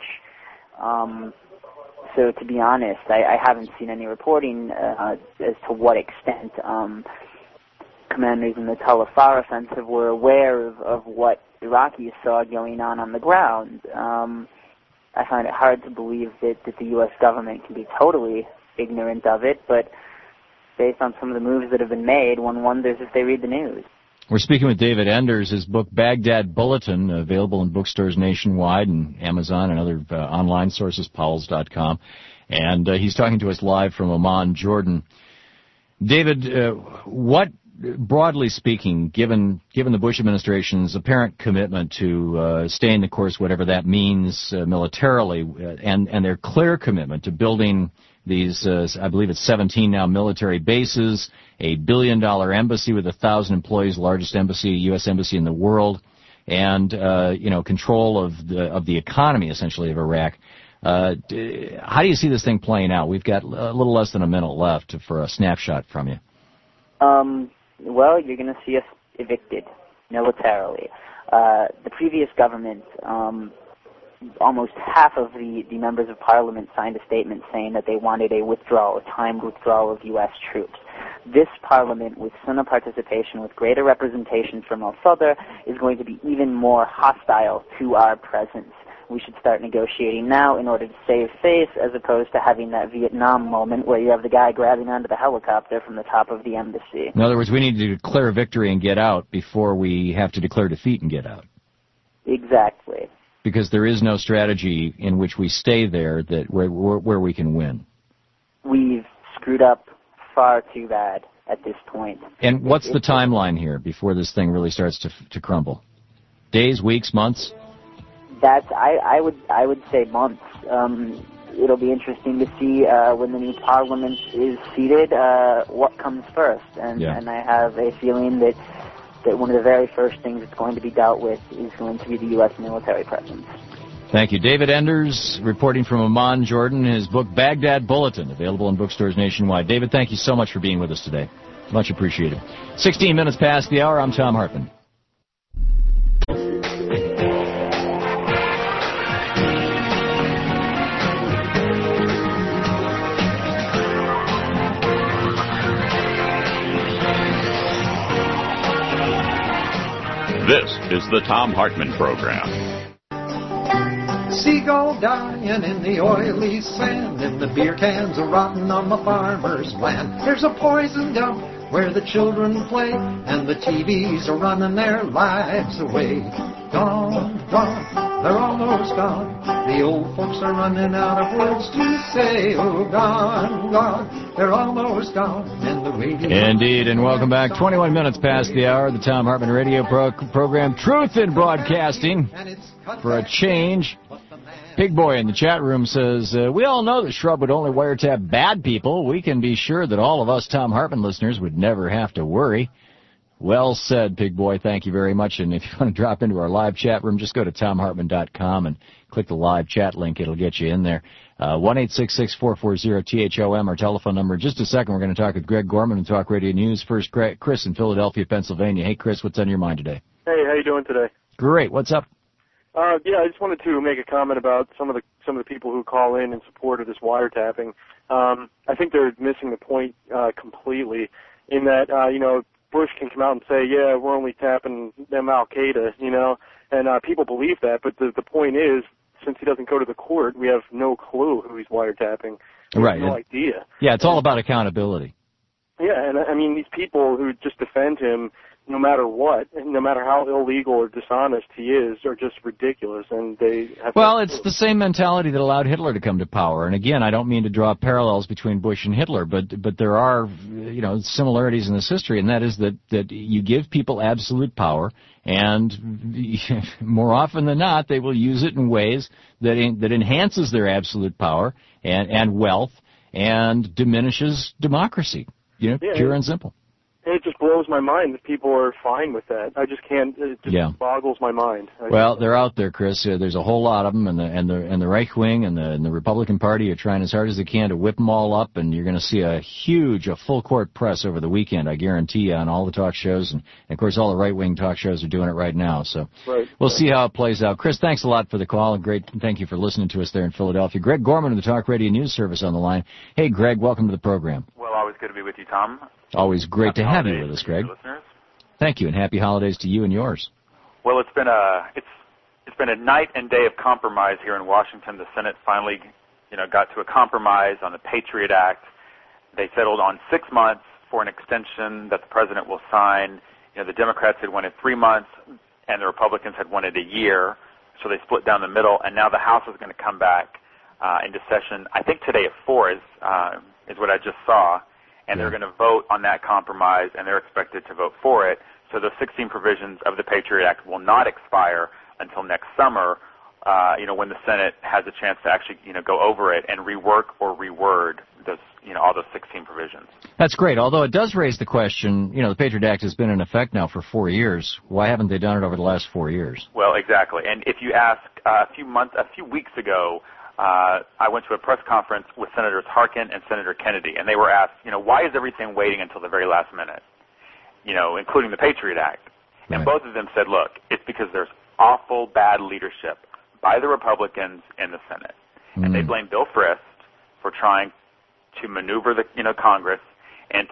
H: So to be honest, I haven't seen any reporting as to what extent commanders in the Telefar offensive were aware of what Iraqis saw going on the ground. I find it hard to believe that the U.S. government can be totally ignorant of it, but based on some of the moves that have been made, one wonders if they read the news.
B: We're speaking with David Enders. His book, Baghdad Bulletin, available in bookstores nationwide and Amazon and other online sources, Powells.com. And he's talking to us live from Amman, Jordan. David, what, broadly speaking, given the Bush administration's apparent commitment to staying the course, whatever that means militarily, and their clear commitment to building these, I believe it's 17 now, military bases, a $1 billion embassy with 1,000 employees, largest embassy, U.S. embassy in the world, and control of the economy essentially of Iraq. How do you see this thing playing out? We've got a little less than a minute left for a snapshot from you.
H: Well, you're going to see us evicted militarily. The previous government, almost half of the members of Parliament signed a statement saying that they wanted a timed withdrawal of U.S. troops. This Parliament, with Sunni participation, with greater representation from al-Sadr, is going to be even more hostile to our presence. We should start negotiating now in order to save face, as opposed to having that Vietnam moment where you have the guy grabbing onto the helicopter from the top of the embassy.
B: In other words, we need to declare victory and get out before we have to declare defeat and get out.
H: Exactly.
B: Because there is no strategy in which we stay there where we can win. We've
H: screwed up far too bad at this point.
B: And what's the timeline here before this thing really starts to crumble? Days, weeks, months?
H: I would say months. It'll be interesting to see when the new Parliament is seated what comes first, and I have a feeling that one of the very first things that's going to be dealt with is going to be the U.S. military presence.
B: Thank you. David Enders, reporting from Amman, Jordan. His book, Baghdad Bulletin, available in bookstores nationwide. David, thank you so much for being with us today. Much appreciated. 16 minutes past the hour. I'm Tom Hartman.
A: This is the Tom Hartman Program.
I: Seagull dying in the oily sand, and the beer cans are rotting on the farmer's land. There's a poison dump where the children play, and the TVs are running their lives away. Gone, gone, they're almost gone. The old folks are running out of words to say. Oh, gone, gone, they're almost gone. And the radio.
B: Indeed, and welcome back. 21 minutes past the hour, the Tom Hartman radio program, Truth in Broadcasting. For a change, Pig Boy in the chat room says, we all know that Shrub would only wiretap bad people. We can be sure that all of us Tom Hartman listeners would never have to worry. Well said, Pig Boy. Thank you very much. And if you want to drop into our live chat room, just go to TomHartman.com and click the live chat link. It'll get you in there. 1-866-440-THOM, our telephone number. In just a second, we're going to talk with Greg Gorman and Talk Radio News. First, Chris in Philadelphia, Pennsylvania. Hey, Chris, what's on your mind today?
J: Hey, how you doing today?
B: Great. What's up?
J: I just wanted to make a comment about some of the people who call in support of this wiretapping. I think they're missing the point completely. In that, Bush can come out and say, yeah, we're only tapping them Al-Qaeda, and people believe that. But the point is, since he doesn't go to the court, we have no clue who he's wiretapping.
B: Right.
J: No idea.
B: Yeah, it's all about accountability.
J: Yeah, and I mean, these people who just defend him no matter what, and no matter how illegal or dishonest he is, are just ridiculous, and they have...
B: Well, it's the same mentality that allowed Hitler to come to power. And again, I don't mean to draw parallels between Bush and Hitler, but there are, similarities in this history, and that is that you give people absolute power, and more often than not, they will use it in ways that enhances their absolute power and wealth and diminishes democracy. Pure and simple.
J: And it just blows my mind that people are fine with that. I just can't. It just boggles my mind.
B: Well, they're out there, Chris. There's a whole lot of them, and the right wing and the Republican Party are trying as hard as they can to whip them all up. And you're going to see a full court press over the weekend, I guarantee you, on all the talk shows, and of course all the right wing talk shows are doing it right now. So we'll see how it plays out. Chris, thanks a lot for the call, and thank you for listening to us there in Philadelphia. Greg Gorman of the Talk Radio News Service on the line. Hey, Greg, welcome to the program.
K: Well, always good to be with you, Tom.
B: Always great to have you with us, Greg. Thank you, and happy holidays to you and yours.
K: Well, it's been a night and day of compromise here in Washington. The Senate finally, got to a compromise on the Patriot Act. They settled on 6 months for an extension that the president will sign. The Democrats had wanted 3 months, and the Republicans had wanted a year, so they split down the middle. And now the House is going to come back into session. I think today at 4 is what I just saw. And they're going to vote on that compromise, and they're expected to vote for it. So those 16 provisions of the Patriot Act will not expire until next summer, when the Senate has a chance to actually, go over it and rework or reword those, all those 16 provisions.
B: That's great. Although it does raise the question, the Patriot Act has been in effect now for 4 years. Why haven't they done it over the last 4 years?
K: Well, exactly. And if you ask a few weeks ago, I went to a press conference with Senators Harkin and Senator Kennedy, and they were asked, why is everything waiting until the very last minute, including the Patriot Act? And both of them said, look, it's because there's awful bad leadership by the Republicans in the Senate. And they blame Bill Frist for trying to maneuver the, Congress and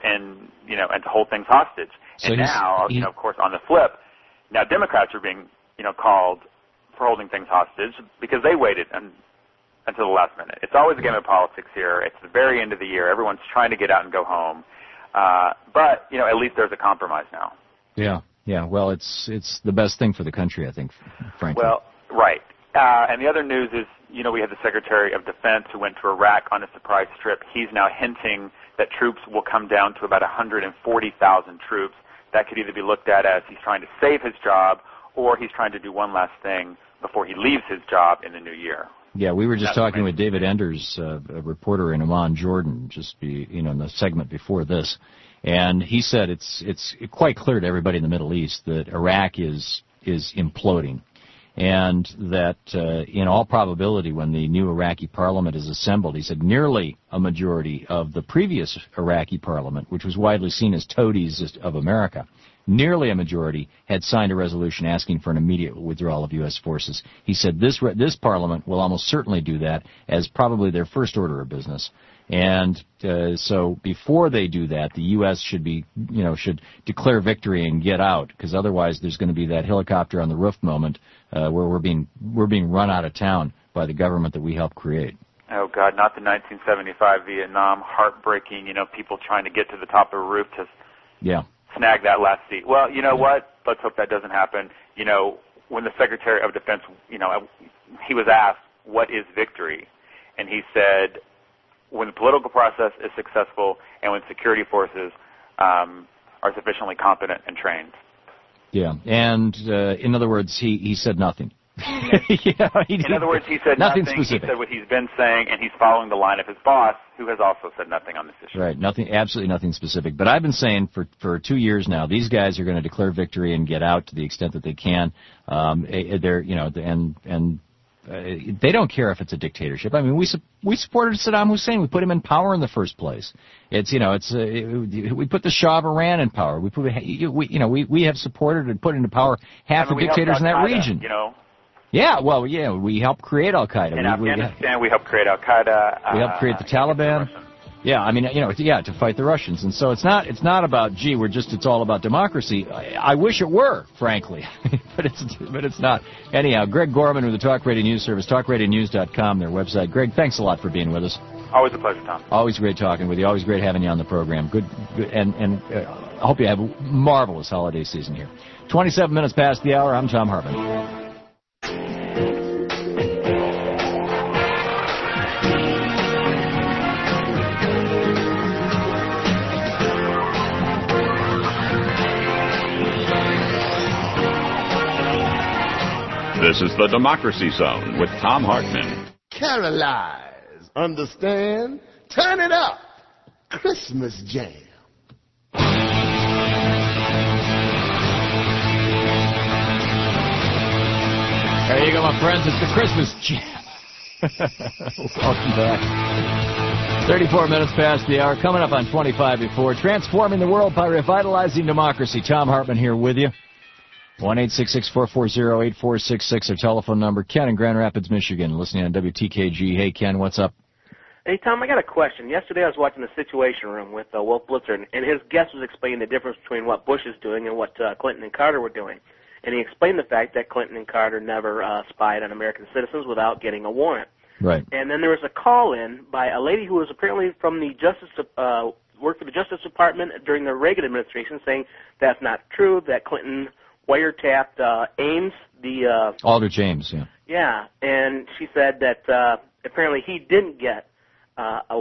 K: to hold things hostage. So and now, of course, on the flip, now Democrats are being, called for holding things hostage because they waited until the last minute. It's always a game of politics here. It's the very end of the year. Everyone's trying to get out and go home. But, at least there's a compromise now.
B: Yeah. Well, it's the best thing for the country, I think, frankly.
K: Well, right. And the other news is, we had the Secretary of Defense who went to Iraq on a surprise trip. He's now hinting that troops will come down to about 140,000 troops. That could either be looked at as he's trying to save his job or he's trying to do one last thing before he leaves his job in the new year.
B: Yeah, we were just talking with David Enders, a reporter in Amman, Jordan, in the segment before this, and he said it's quite clear to everybody in the Middle East that Iraq is imploding, and that in all probability, when the new Iraqi parliament is assembled, he said nearly a majority of the previous Iraqi parliament, which was widely seen as toadies of America, nearly a majority had signed a resolution asking for an immediate withdrawal of U.S. forces. He said this parliament will almost certainly do that as probably their first order of business. And so before they do that, the U.S. should declare victory and get out, because otherwise there's going to be that helicopter on the roof moment where we're being run out of town by the government that we helped create.
K: Oh, God, not the 1975 Vietnam, heartbreaking, people trying to get to the top of a roof to snag that last seat. Well, you know what? Let's hope that doesn't happen. When the Secretary of Defense, he was asked, what is victory? And he said, when the political process is successful and when security forces are sufficiently competent and trained.
B: Yeah, and in other words, he said nothing.
K: In other words, he said nothing specific. He said what he's been saying, and he's following the line of his boss, who has also said nothing on this issue.
B: Right, absolutely nothing specific. But I've been saying for 2 years now, these guys are going to declare victory and get out to the extent that they can. They don't care if it's a dictatorship. I mean, we supported Saddam Hussein. We put him in power in the first place. We put the Shah of Iran in power. We have supported and put into power half the dictators in that region. We helped create Al-Qaeda.
K: In Afghanistan, we helped create Al-Qaeda.
B: We helped create the Taliban. Yeah, I mean, to fight the Russians. And so it's not about, gee, it's all about democracy. I wish it were, frankly, but it's not. Anyhow, Greg Gorman with the Talk Radio News Service, talkradionews.com, their website. Greg, thanks a lot for being with us.
K: Always a pleasure, Tom.
B: Always great talking with you. Always great having you on the program. Good and I hope you have a marvelous holiday season here. 27 minutes past the hour. I'm Tom Hartman.
A: This is the Democracy Zone with Tom Hartman.
L: Carolize, understand? Turn it up. Christmas jam.
B: There you go, my friends. It's the Christmas jam. Welcome back. 34 minutes past the hour. Coming up on 25 before. Transforming the world by revitalizing democracy. Tom Hartman here with you. 1-866-440-8466, our telephone number. Ken in Grand Rapids, Michigan, listening on WTKG. Hey, Ken, what's up?
M: Hey, Tom, I got a question. Yesterday I was watching The Situation Room with Wolf Blitzer, and his guest was explaining the difference between what Bush is doing and what Clinton and Carter were doing. And he explained the fact that Clinton and Carter never spied on American citizens without getting a warrant.
B: Right.
M: And then there was a call-in by a lady who was apparently from the worked for the Justice Department during the Reagan administration, saying that's not true, that Clinton wiretapped Ames, the
B: Aldrich Ames, yeah.
M: Yeah, and she said that apparently he didn't get a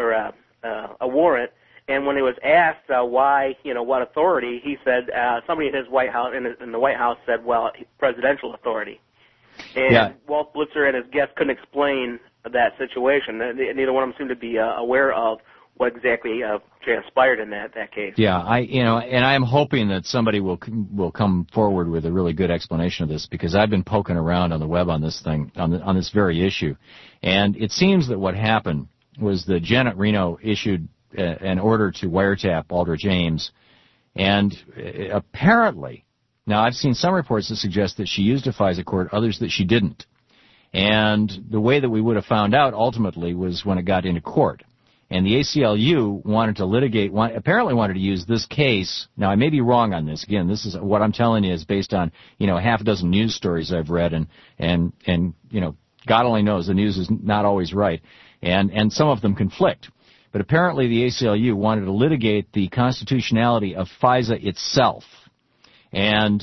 M: warrant, and when he was asked why, what authority, he said somebody in his White House in the White House said, well, presidential authority. And Walt Blitzer and his guest couldn't explain that situation. Neither one of them seemed to be aware of what exactly transpired in that case.
B: Yeah, and I am hoping that somebody will come forward with a really good explanation of this, because I've been poking around on the web on this thing, on this very issue, and it seems that what happened was that Janet Reno issued an order to wiretap Aldrich Ames, and apparently, now I've seen some reports that suggest that she used a FISA court, others that she didn't, and the way that we would have found out ultimately was when it got into court. And the ACLU wanted to apparently wanted to use this case. Now, I may be wrong on this. Again, this is what I'm telling you is based on, a half a dozen news stories I've read, and God only knows the news is not always right, and some of them conflict. But apparently the ACLU wanted to litigate the constitutionality of FISA itself, and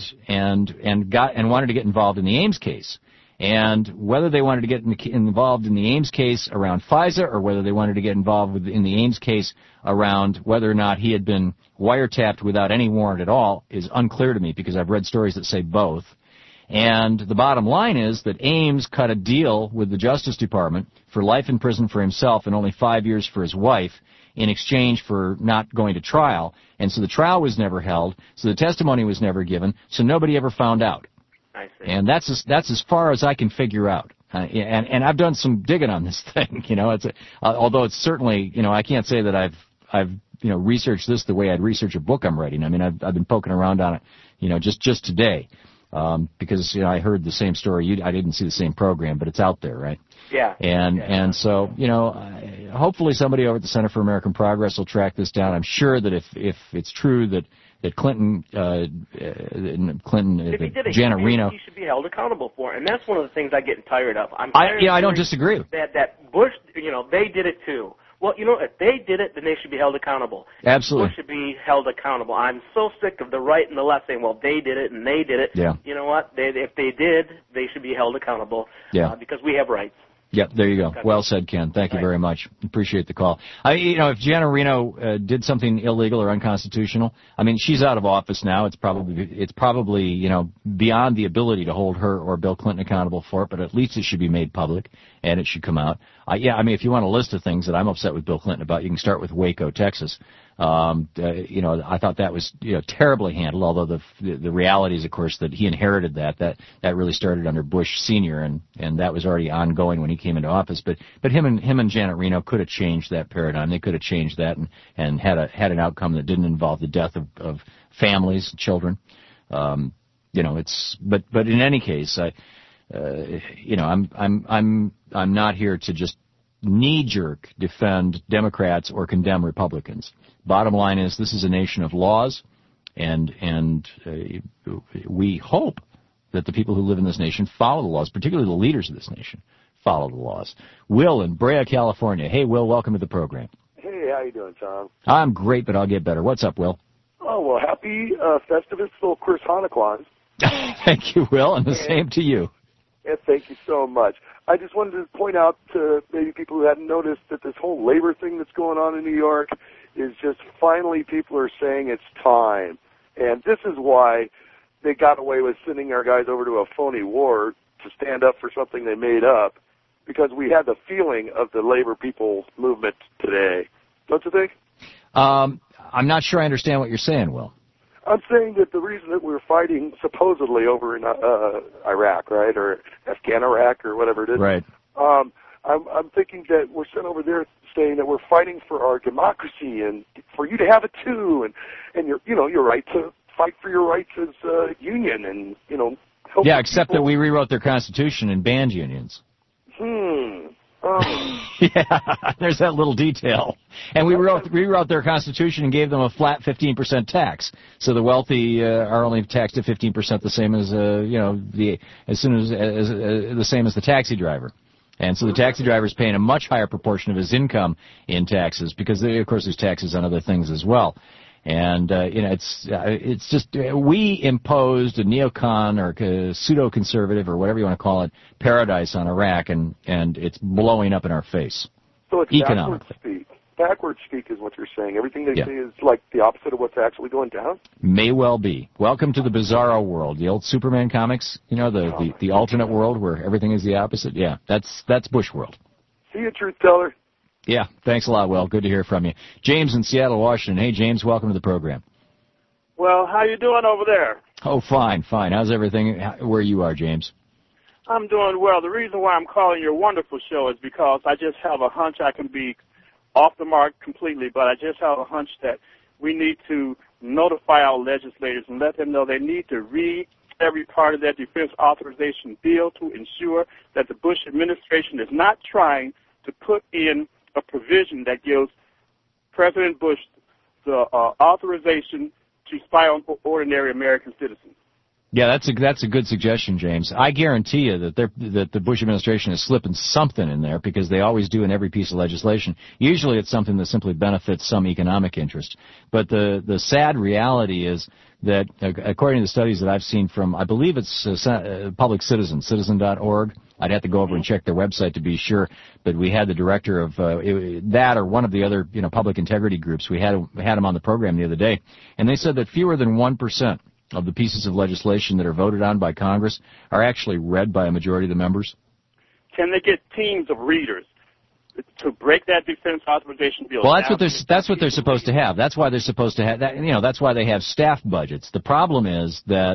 B: wanted to get involved in the Ames case. And whether they wanted to get involved in the Ames case around FISA, or whether they wanted to get involved in the Ames case around whether or not he had been wiretapped without any warrant at all, is unclear to me, because I've read stories that say both. And the bottom line is that Ames cut a deal with the Justice Department for life in prison for himself and only 5 years for his wife in exchange for not going to trial. And so the trial was never held, so the testimony was never given, so nobody ever found out.
M: I see.
B: And that's as far as I can figure out. And I've done some digging on this thing. Although it's certainly, I can't say that I've researched this the way I'd research a book I'm writing. I mean, I've been poking around on it, just today, because I heard the same story. I didn't see the same program, but it's out there, right?
M: Yeah.
B: And so hopefully somebody over at the Center for American Progress will track this down. I'm sure that if it's true that Clinton, Janet Reno,
M: he should be held accountable for it. And that's one of the things I'm getting tired of.
B: I don't disagree.
M: That Bush, they did it too. Well, if they did it, then they should be held accountable.
B: Absolutely.
M: Bush should be held accountable. I'm so sick of the right and the left saying, well, they did it and they did it.
B: Yeah.
M: You know what? If they did, they should be held accountable.
B: Yeah.
M: Because we have rights.
B: Yep, there you go. Well said, Ken. Thank you very much. Appreciate the call. If Janet Reno did something illegal or unconstitutional, I mean, she's out of office now. It's probably beyond the ability to hold her or Bill Clinton accountable for it, but at least it should be made public and it should come out. If you want a list of things that I'm upset with Bill Clinton about, you can start with Waco, Texas. I thought that was terribly handled. Although the reality is, of course, that he inherited that really started under Bush Sr. and that was already ongoing when he came into office. But him and Janet Reno could have changed that paradigm. They could have changed that and had an outcome that didn't involve the death of families, children. But in any case, I'm not here to just knee-jerk defend Democrats or condemn Republicans. Bottom line is this is a nation of laws, and we hope that the people who live in this nation follow the laws, particularly the leaders of this nation, follow the laws. Will in Brea, California. Hey, Will, welcome to the program.
N: Hey, how you doing, Tom?
B: I'm great, but I'll get better. What's up, Will?
N: Oh, well, happy Festivus till Chris Hanukkah.
B: Thank you, Will, and the same to you.
N: And thank you so much. I just wanted to point out to maybe people who hadn't noticed that this whole labor thing that's going on in New York is just finally people are saying it's time. And this is why they got away with sending our guys over to a phony war to stand up for something they made up, because we had the feeling of the labor people movement today. Don't you think?
B: I'm not sure I understand what you're saying, Will.
N: I'm saying that the reason that we're fighting supposedly over in Iraq, right, or Iraq, or whatever it is,
B: right?
N: I'm thinking that we're sent over there saying that we're fighting for our democracy and for you to have it too, and your right to fight for your rights as a union, and help.
B: Yeah, except that we rewrote their constitution and banned unions. Yeah, there's that little detail. And we rewrote their constitution and gave them a flat 15% tax. So the wealthy are only taxed at 15%, the same as the same as the taxi driver. And so the taxi driver is paying a much higher proportion of his income in taxes, because of course there's taxes on other things as well. And it's just we imposed a neocon or pseudo-conservative or whatever you want to call it paradise on Iraq, and it's blowing up in our face.
N: So it's
B: economically.
N: Backwards speak is what you're saying. Everything they say is like the opposite of what's actually going down.
B: May well be. Welcome to the bizarro world. The old Superman comics, the alternate world where everything is the opposite. Yeah, that's Bush world.
N: See you, truth teller.
B: Yeah, thanks a lot, Will. Good to hear from you. James in Seattle, Washington. Hey, James, welcome to the program.
O: Well, how you doing over there?
B: Oh, fine. How's everything where you are, James?
O: I'm doing well. The reason why I'm calling your wonderful show is because I just have a hunch. I can be off the mark completely, but I just have a hunch that we need to notify our legislators and let them know they need to read every part of that defense authorization bill to ensure that the Bush administration is not trying to put in a provision that gives President Bush the authorization to spy on ordinary American citizens.
B: Yeah, that's a good suggestion, James. I guarantee you that the Bush administration is slipping something in there, because they always do in every piece of legislation. Usually it's something that simply benefits some economic interest. But the sad reality is that, according to the studies that I've seen from, I believe it's Public Citizen, citizen.org. I'd have to go over and check their website to be sure, but we had the director of that or one of the other public integrity groups. We had him on the program the other day, and they said that fewer than 1% of the pieces of legislation that are voted on by Congress are actually read by a majority of the members.
O: Can they get teams of readers to break that defense authorization bill?
B: Well, that's what they're supposed to have. That's why they're supposed to have that. That's why they have staff budgets. The problem is that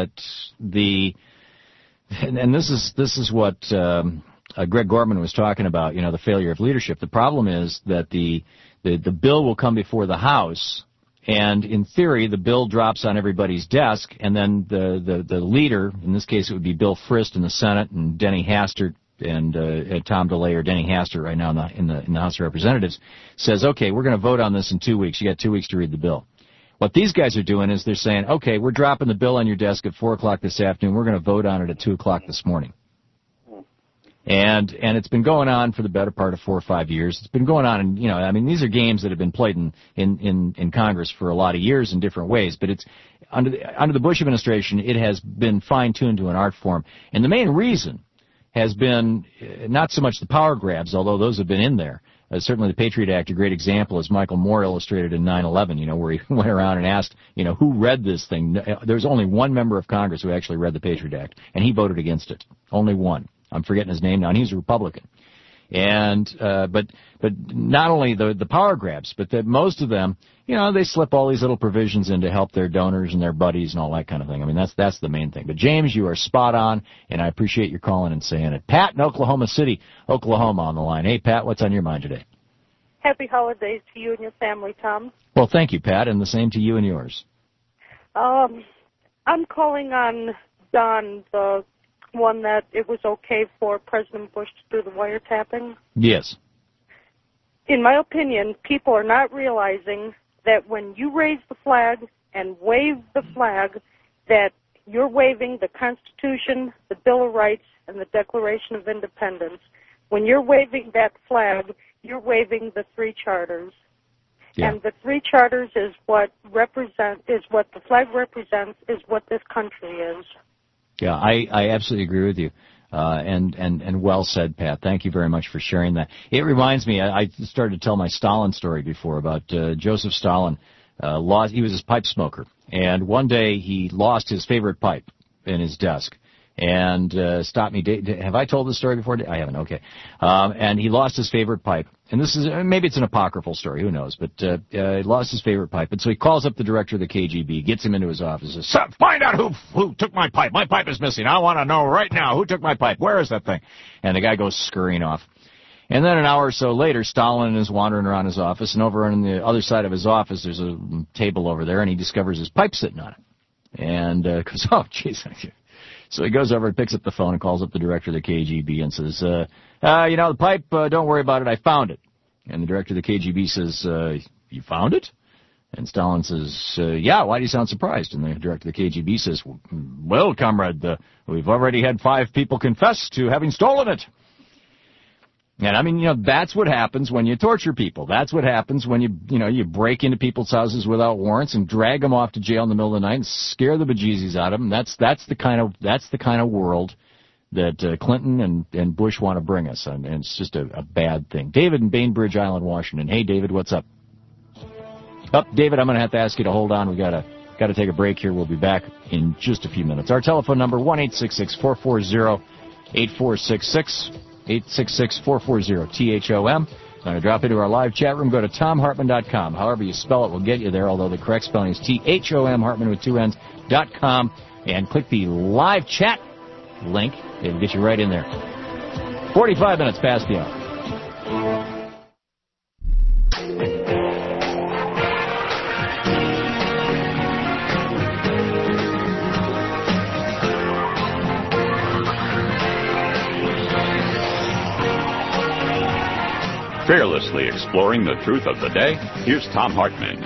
B: and this is what Greg Gorman was talking about. The failure of leadership. The problem is that the bill will come before the House, and in theory, the bill drops on everybody's desk, and then the leader, in this case it would be Bill Frist in the Senate, and Denny Hastert and Tom DeLay, or Denny Hastert right now in the House of Representatives, says, okay, we're going to vote on this in 2 weeks. You got 2 weeks to read the bill. What these guys are doing is they're saying, okay, we're dropping the bill on your desk at 4 o'clock this afternoon. We're going to vote on it at 2 o'clock this morning. And it's been going on for the better part of 4 or 5 years. It's been going on, and these are games that have been played in Congress for a lot of years in different ways. But it's under the Bush administration, it has been fine-tuned to an art form. And the main reason has been not so much the power grabs, although those have been in there. Certainly the Patriot Act, a great example, as Michael Moore illustrated in 9/11, where he went around and asked, who read this thing. There was only one member of Congress who actually read the Patriot Act, and he voted against it. Only one. I'm forgetting his name now, and he's a Republican. And but not only the power grabs, but that most of them, they slip all these little provisions in to help their donors and their buddies and all that kind of thing. I mean, that's the main thing. But James, you are spot on, and I appreciate your calling and saying it. Pat in Oklahoma City, Oklahoma, on the line. Hey, Pat, what's on your mind today?
P: Happy holidays to you and your family, Tom.
B: Well, thank you, Pat, and the same to you and yours.
P: I'm calling on Don, the one that it was okay for President Bush to do the wiretapping.
B: Yes.
P: in my opinion, people are not realizing that when you raise the flag and wave the flag, that you're waving the Constitution, the Bill of Rights, and the Declaration of Independence. When you're waving that flag, you're waving the three charters. Yeah. And the three charters is what the flag represents, is what this country is.
B: Yeah, I absolutely agree with you. And well said, Pat. Thank you very much for sharing that. It reminds me, I started to tell my Stalin story before about Joseph Stalin. He was a pipe smoker, and one day he lost his favorite pipe in his desk. And stopped me. Have I told this story before? I haven't. Okay. And he lost his favorite pipe. And this is maybe it's an apocryphal story. Who knows? But he lost his favorite pipe. And so he calls up the director of the KGB, gets him into his office, says, "Sir, find out who took my pipe. My pipe is missing. I want to know right now who took my pipe. Where is that thing?" And the guy goes scurrying off. And then an hour or so later, Stalin is wandering around his office, and over on the other side of his office, there's a table over there, and he discovers his pipe sitting on it. And goes, "Oh, jeez." So he goes over and picks up the phone and calls up the director of the KGB and says, the pipe, don't worry about it, I found it. And the director of the KGB says, "You found it?" And Stalin says, "Yeah, why do you sound surprised?" And the director of the KGB says, "Well, comrade, we've already had 5 people confess to having stolen it." And I mean, that's what happens when you torture people. That's what happens when you break into people's houses without warrants and drag them off to jail in the middle of the night and scare the bejesus out of them. That's the kind of world that Clinton and Bush want to bring us, and it's just a bad thing. David in Bainbridge Island, Washington. Hey, David, what's up? David, I'm going to have to ask you to hold on. We got to take a break here. We'll be back in just a few minutes. Our telephone number 1-866-440-8466. 866-440-THOM. Going to drop into our live chat room. Go to TomHartman.com. However you spell it will get you there, although the correct spelling is THOM, Hartman with 2 N's.com. And click the live chat link. It'll get you right in there. 45 minutes past the hour.
A: Fearlessly exploring the truth of the day, here's Tom Hartman.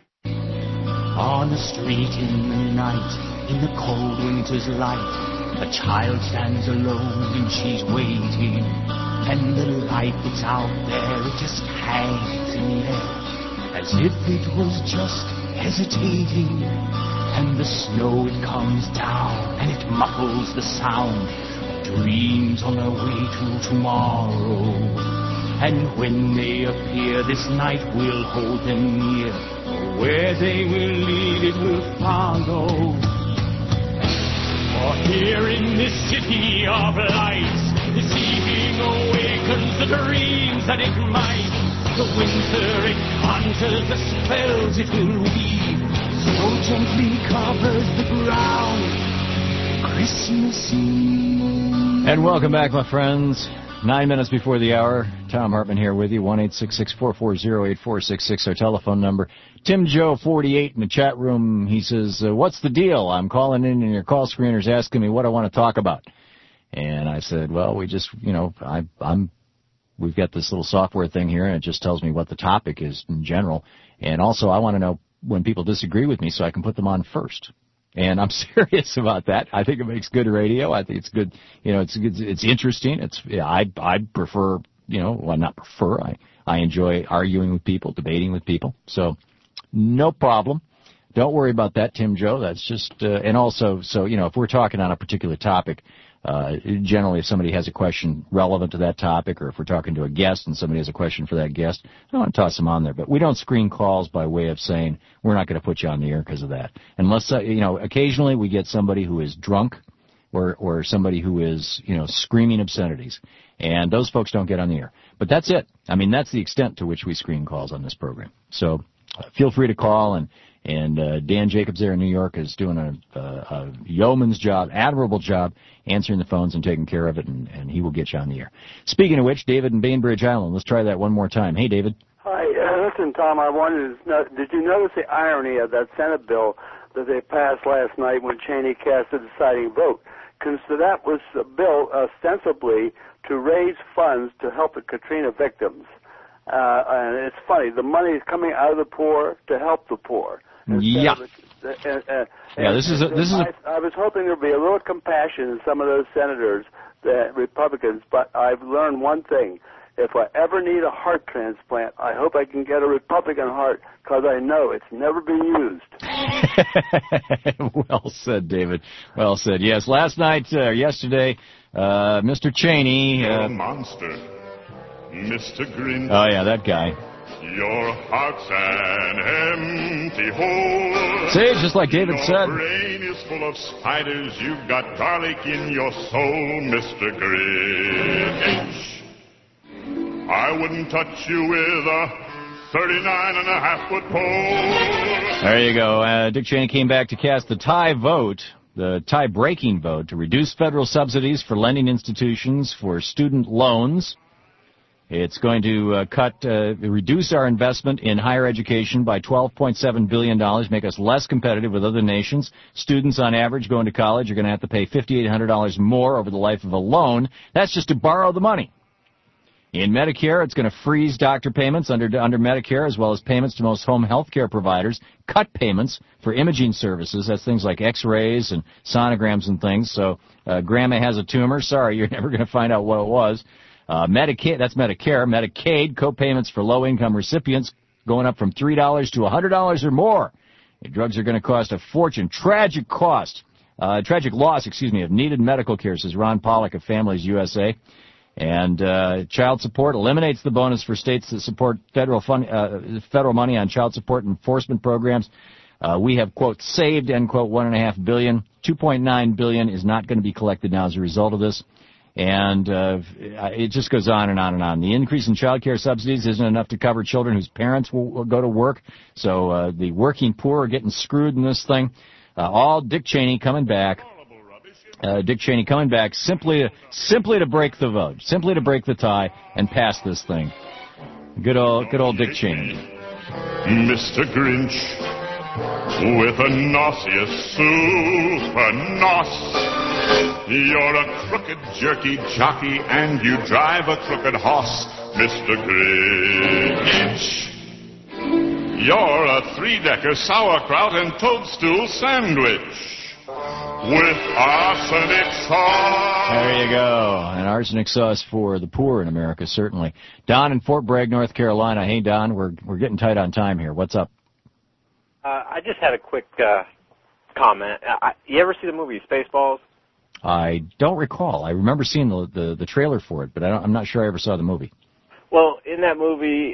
E: On the street in the night, in the cold winter's light, a child stands alone and she's waiting. And the light that's out there, it just hangs in the air, as if it was just hesitating. And the snow, it comes down, and it muffles the sound of dreams on their way to tomorrow. And when they appear this night, we'll hold them near. Where they will lead, it will follow. For here in this city of lights, this evening awakens the dreams that ignite. The winter, it conjures the spells it will weave, so gently covers the ground. Christmas Eve.
B: And welcome back, my friends. 9 minutes before the hour, Tom Hartman here with you, 1-866-440-8466, our telephone number. Tim Joe, 48, in the chat room, he says, "What's the deal? I'm calling in and your call screener's asking me what I want to talk about." And I said, well, we just, we've got this little software thing here, and it just tells me what the topic is in general. And also, I want to know when people disagree with me so I can put them on first. And I'm serious about that. I think it makes good radio. I think it's good. It's interesting. I prefer, not prefer. I enjoy arguing with people, debating with people. So, no problem. Don't worry about that, Tim Joe. That's just, and also, if we're talking on a particular topic, generally if somebody has a question relevant to that topic, or if we're talking to a guest and somebody has a question for that guest, I want to toss them on there. But we don't screen calls by way of saying we're not going to put you on the air because of that. Unless, occasionally we get somebody who is drunk or somebody who is, screaming obscenities. And those folks don't get on the air. But that's it. I mean, that's the extent to which we screen calls on this program. So feel free to call, and Dan Jacobs there in New York is doing a yeoman's job, admirable job, answering the phones and taking care of it, and he will get you on the air. Speaking of which, David in Bainbridge Island, let's try that one more time. Hey, David.
Q: Hi. Listen, Tom, I wanted to know, did you notice the irony of that Senate bill that they passed last night when Cheney cast the deciding vote? Because that was a bill ostensibly to raise funds to help the Katrina victims. and it's funny, the money is coming out of the poor to help the poor.
B: Yeah.
Q: I
B: was
Q: hoping there'd be a little compassion in some of those senators, the Republicans, but I've learned one thing. If I ever need a heart transplant, I hope I can get a Republican heart, because I know it's never been used.
B: Well said, David. Well said. Yes, yesterday, Mr. Cheney...
C: You're a monster, Mr. Grinch.
B: Oh, yeah, that guy.
C: Your heart's an empty hole.
B: See, it's just like David said.
C: Your brain is full of spiders. You've got garlic in your soul, Mr. Grinch. I wouldn't touch you with a 39.5-foot pole.
B: There you go. Dick Cheney came back to cast the tie vote, the tie-breaking vote, to reduce federal subsidies for lending institutions for student loans. It's going to reduce our investment in higher education by $12.7 billion, make us less competitive with other nations. Students, on average, going to college are going to have to pay $5,800 more over the life of a loan. That's just to borrow the money. In Medicare, it's going to freeze doctor payments under Medicare, as well as payments to most home health care providers, cut payments for imaging services. That's things like x-rays and sonograms and things. So grandma has a tumor. Sorry, you're never going to find out what it was. Medicaid, that's Medicare. Medicaid, co-payments for low-income recipients going up from $3 to $100 or more. Drugs are going to cost a fortune. Tragic loss, of needed medical care, says Ron Pollock of Families USA. And child support eliminates the bonus for states that support federal money on child support enforcement programs. We have, quote, saved, end quote, $1.5 billion. $2.9 billion is not going to be collected now as a result of this. And it just goes on and on and on. The increase in child care subsidies isn't enough to cover children whose parents will go to work. So the working poor are getting screwed in this thing. All Dick Cheney coming back. Dick Cheney coming back simply to break the vote, simply to break the tie and pass this thing. Good old Dick Cheney.
C: Mr. Grinch, with a nauseous super nos. You're a crooked, jerky jockey, and you drive a crooked horse, Mr. Grinch. You're a 3-decker sauerkraut and toadstool sandwich with arsenic sauce.
B: There you go. And arsenic sauce for the poor in America, certainly. Don in Fort Bragg, North Carolina. Hey, Don, we're getting tight on time here. What's up?
R: I just had a quick comment. You ever see the movie Spaceballs?
B: I don't recall. I remember seeing the trailer for it, but I'm not sure I ever saw the movie.
R: Well, in that movie,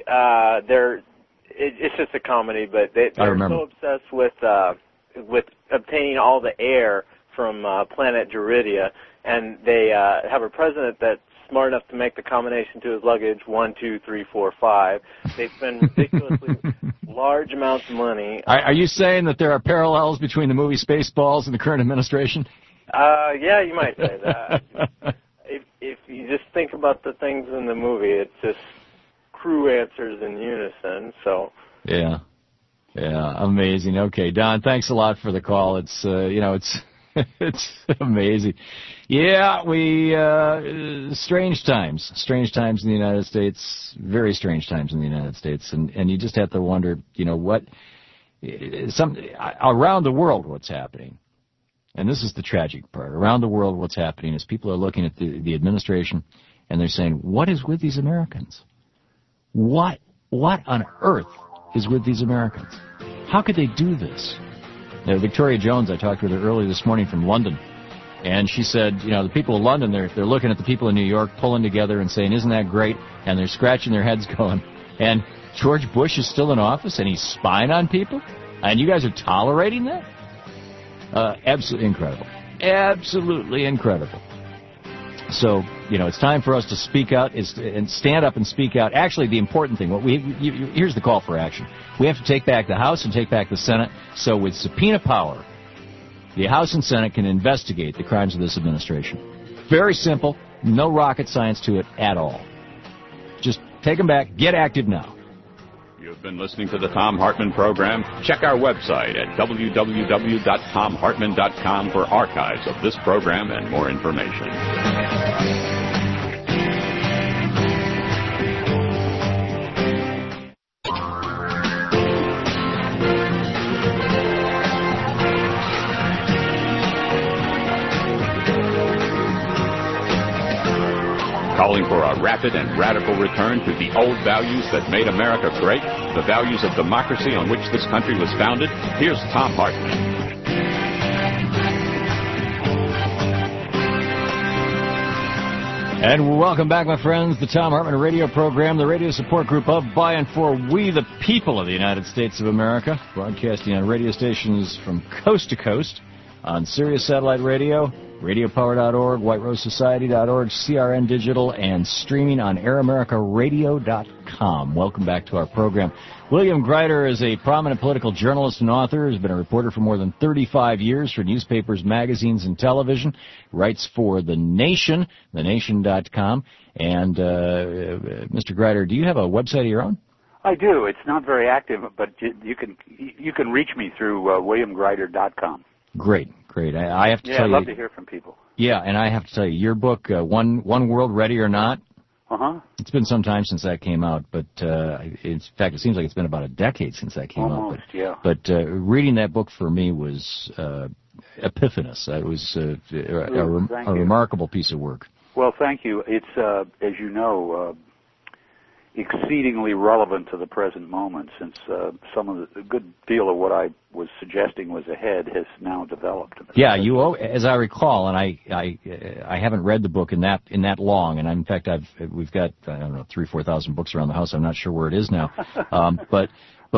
R: it's just a comedy, but they're so obsessed with obtaining all the air from planet Duridia, and they have a president that's smart enough to make the combination to his luggage 1, 2, 3, 4, 5. They spend ridiculously large amounts of money.
B: Are you saying that there are parallels between the movie Spaceballs and the current administration?
R: Yeah, you might say that. if you just think about the things in the movie, it's just crew answers in unison. So
B: yeah, amazing. Okay, Don, thanks a lot for the call. It's it's amazing. Yeah, strange times in the United States, very strange times in the United States, and you just have to wonder, around the world what's happening. And this is the tragic part. Around the world, what's happening is people are looking at the administration, and they're saying, what is with these Americans? What on earth is with these Americans? How could they do this? Victoria Jones, I talked with her early this morning from London, and she said, the people of London, they're looking at the people in New York, pulling together and saying, isn't that great? And they're scratching their heads going, and George Bush is still in office, and he's spying on people? And you guys are tolerating that? Absolutely incredible. Absolutely incredible. So, it's time for us to speak out and stand up and speak out. Actually, the important thing, here's the call for action. We have to take back the House and take back the Senate. So with subpoena power, the House and Senate can investigate the crimes of this administration. Very simple. No rocket science to it at all. Just take them back. Get active now.
A: You've been listening to the Thom Hartmann Program. Check our website at www.thomhartmann.com for archives of this program and more information. calling for a rapid and radical return to the old values that made America great, the values of democracy on which this country was founded. Here's Thom Hartmann.
B: And welcome back, my friends, the Thom Hartmann radio program, the radio support group of, by, and for we, the people of the United States of America, broadcasting on radio stations from coast to coast, on Sirius Satellite Radio, radiopower.org, whiterosesociety.org, CRN Digital, and streaming on AirAmericaRadio.com. Welcome back to our program. William Greider is a prominent political journalist and author. Has been a reporter for more than 35 years for newspapers, magazines, and television. Writes for The Nation, thenation.com. And, Mr. Greider, do you have a website of your own?
S: I do. It's not very active, but you can reach me through williamgreider.com.
B: Great. I have to tell you.
S: Yeah, I'd love to hear from people.
B: Yeah, and I have to tell you, your book, One World, Ready or Not. It's been some time since that came out, but in fact, it seems like it's been about a decade since that came out. But reading that book for me was epiphanous. It was a remarkable piece of work.
S: Well, thank you. It's, as you know, exceedingly relevant to the present moment, since some of the good deal of what I was suggesting was ahead has now developed.
B: Yeah, as I recall, and I haven't read the book in that long, and in fact we've got 3,000 or 4,000 books around the house. I'm not sure where it is now, but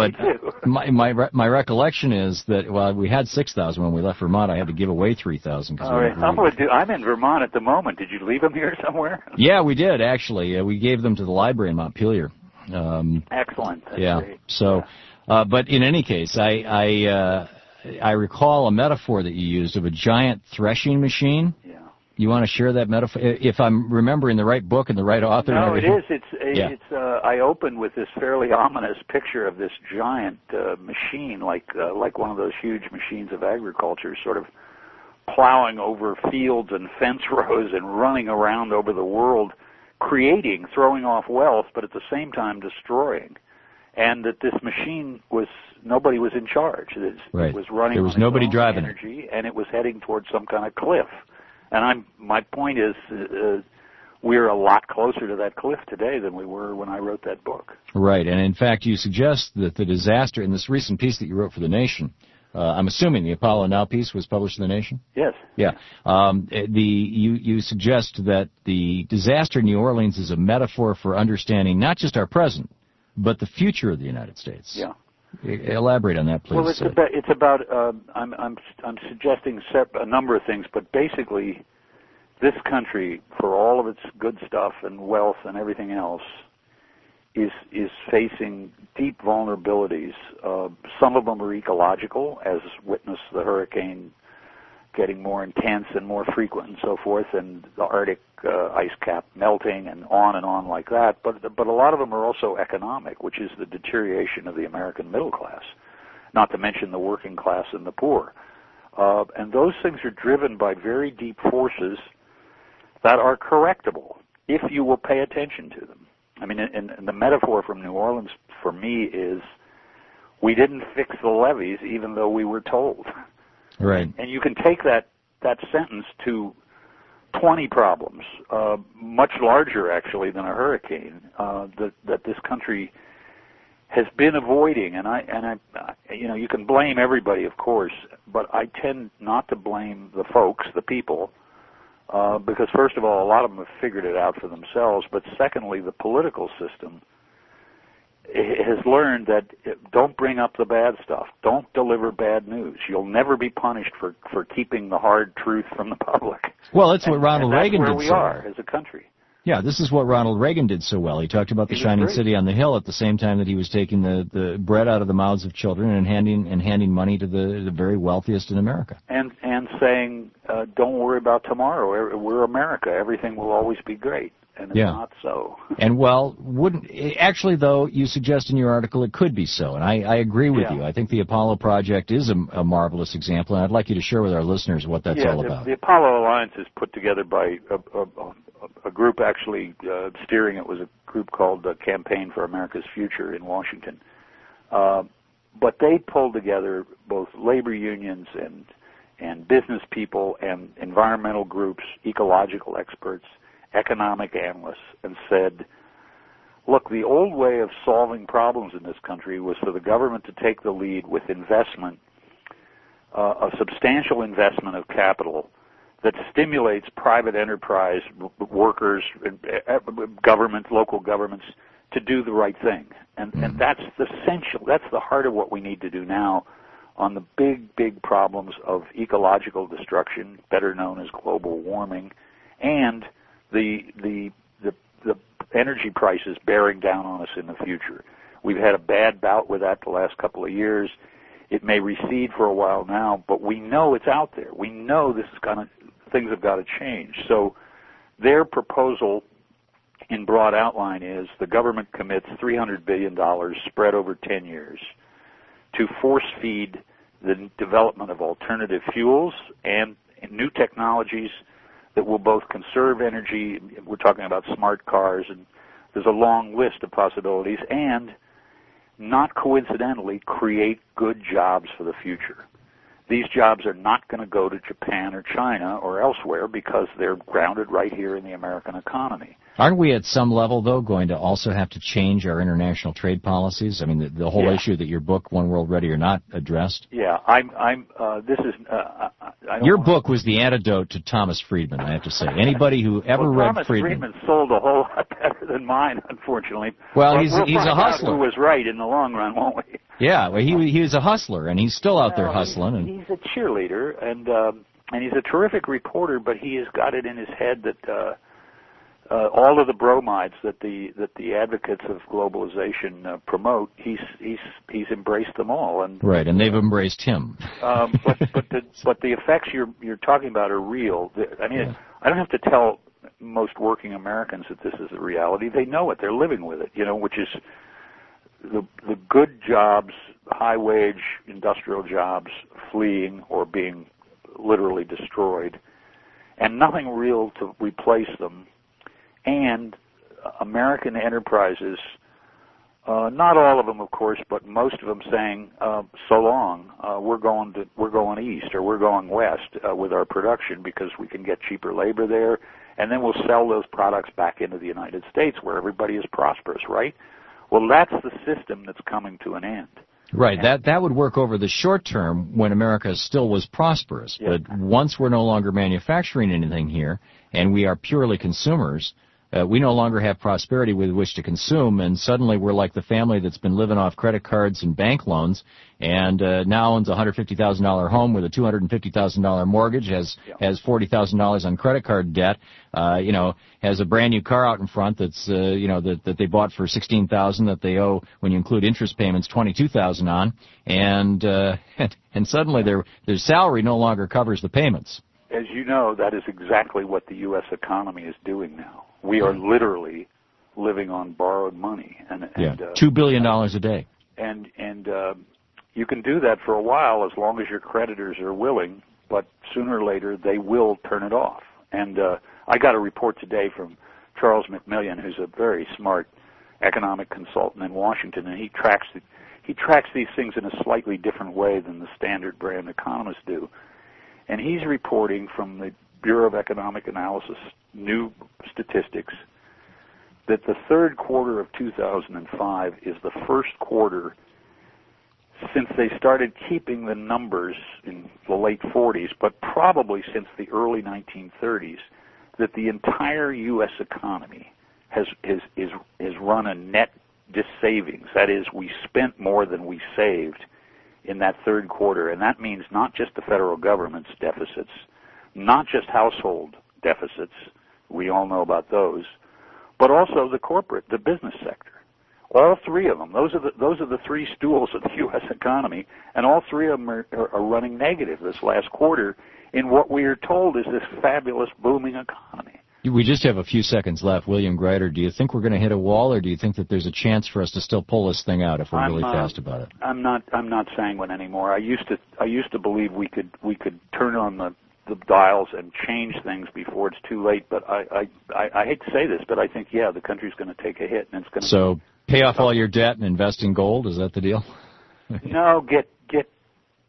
B: my recollection is that we had 6,000 when we left Vermont. I had to give away 3,000.
S: All right, I'm in Vermont at the moment. Did you leave them here somewhere?
B: Yeah, we did actually. We gave them to the library in Montpelier.
S: Excellent. That's great.
B: So, but in any case, I recall a metaphor that you used of a giant threshing machine. Yeah. You want to share that metaphor? If I'm remembering the right book and the right author?
S: No, it is. It's. I opened with this fairly ominous picture of this giant machine, like one of those huge machines of agriculture, sort of plowing over fields and fence rows and running around over the world, creating, throwing off wealth, but at the same time destroying. And that this machine nobody was in charge. It was running.
B: There was nobody driving
S: energy, and it was heading towards some kind of cliff. And my point is, we're a lot closer to that cliff today than we were when I wrote that book. Right, and in fact, you suggest that the disaster in this recent piece that you wrote for The Nation, I'm assuming the Apollo Now piece was published in The Nation? Yes. Yeah. You suggest that the disaster in New Orleans is a metaphor for understanding not just our present, but the future of the United States. Yeah. Elaborate on that, please. Well, it's about I'm suggesting a number of things, but basically, this country, for all of its good stuff and wealth and everything else, is facing deep vulnerabilities. Some of them are ecological, as witness the hurricane getting more intense and more frequent and so forth, and the Arctic ice cap melting and on like that. But a lot of them are also economic, which is the deterioration of the American middle class, not to mention the working class and the poor. And those things are driven by very deep forces that are correctable if you will pay attention to them. I mean, and the metaphor from New Orleans for me is we didn't fix the levees even though we were told. Right. And you can take that sentence to 20 problems, much larger actually than a hurricane, that this country has been avoiding. And I you can blame everybody, of course, but I tend not to blame the folks, the people, because first of all, a lot of them have figured it out for themselves. But secondly, the political system has learned that don't bring up the bad stuff. Don't deliver bad news. You'll never be punished for keeping the hard truth from the public. Well, that's what Ronald Reagan did. That's where we are as a country. Yeah, this is what Ronald Reagan did so well. He talked about the shining city on the hill at the same time that he was taking the bread out of the mouths of children and handing money to the very wealthiest in America. And saying, don't worry about tomorrow. We're America. Everything will always be great. And it's not so. And actually, though, you suggest in your article it could be so, and I agree with you. I think the Apollo project is a marvelous example, and I'd like you to share with our listeners what that's all about. The Apollo Alliance is put together by a group actually steering it was a group called the Campaign for America's Future in Washington. But they pulled together both labor unions and business people and environmental groups, ecological experts, economic analysts and said, look, the old way of solving problems in this country was for the government to take the lead with investment, a substantial investment of capital that stimulates private enterprise workers, government, local governments to do the right thing. And that's essential. That's the heart of what we need to do now on the big problems of ecological destruction, better known as global warming, and the energy prices bearing down on us in the future. We've had a bad bout with that the last couple of years. It may recede for a while now, but we know it's out there. We know things have got to change. So their proposal in broad outline is the government commits $300 billion spread over 10 years to force feed the development of alternative fuels and new technologies that will both conserve energy, we're talking about smart cars, and there's a long list of possibilities, and not coincidentally create good jobs for the future. These jobs are not going to go to Japan or China or elsewhere because they're grounded right here in the American economy.
B: Aren't we at some level, though, going to also have to change our international trade policies? I mean, the whole issue that your book, One World Ready or Not, addressed?
S: Yeah,
B: your book was the antidote to Thomas Friedman, I have to say. Anybody who ever read
S: Thomas
B: Friedman
S: sold a whole lot better than mine, unfortunately.
B: Well, he's a hustler.
S: Who was right in the long run, won't we?
B: Yeah, well, he was a hustler, and he's still out there hustling. And
S: he's a cheerleader, and he's a terrific reporter, but he has got it in his head that all of the bromides that the advocates of globalization promote, he's embraced them all, and
B: right, and they've embraced him.
S: But the effects you're talking about are real. I mean, I don't have to tell most working Americans that this is a reality. They know it. They're living with it. Which is the good jobs, high wage industrial jobs fleeing or being literally destroyed, and nothing real to replace them. And American enterprises, not all of them, of course, but most of them saying, so long, we're going east or we're going west with our production because we can get cheaper labor there, and then we'll sell those products back into the United States where everybody is prosperous, right? Well, that's the system that's coming to an end.
B: Right, that would work over the short term when America still was prosperous. Yeah. But once we're no longer manufacturing anything here and we are purely consumers, we no longer have prosperity with which to consume, and suddenly we're like the family that's been living off credit cards and bank loans, and now owns a $150,000 home with a $250,000 mortgage, has $40,000 on credit card debt, has a brand new car out in front that's that they bought for $16,000 that they owe when you include interest payments $22,000 on, and suddenly their salary no longer covers the payments.
S: As you know, that is exactly what the U.S. economy is doing now. We are literally living on borrowed money, and
B: $2 billion a day.
S: And you can do that for a while as long as your creditors are willing, but sooner or later they will turn it off. And I got a report today from Charles McMillan, who's a very smart economic consultant in Washington, and he tracks these things in a slightly different way than the standard brand economists do. And he's reporting from the Bureau of Economic Analysis new statistics that the third quarter of 2005 is the first quarter since they started keeping the numbers in the late 40s, but probably since the early 1930s, that the entire U.S. economy has run a net savings. That is, we spent more than we saved in that third quarter, and that means not just the federal government's deficits, not just household deficits, we all know about those, but also the business sector. All three of them. Those are the three stools of the U.S. economy, and all three of them are running negative this last quarter in what we are told is this fabulous booming economy.
B: We just have a few seconds left. William Greider, do you think we're going to hit a wall, or do you think that there's a chance for us to still pull this thing out if we're really fast about it?
S: I'm not sanguine anymore. I used to believe we could turn on the dials and change things before it's too late. But I hate to say this, but I think the country's going to take a hit, and it's going to.
B: So pay off all your debt and invest in gold. Is that the deal?
S: No, get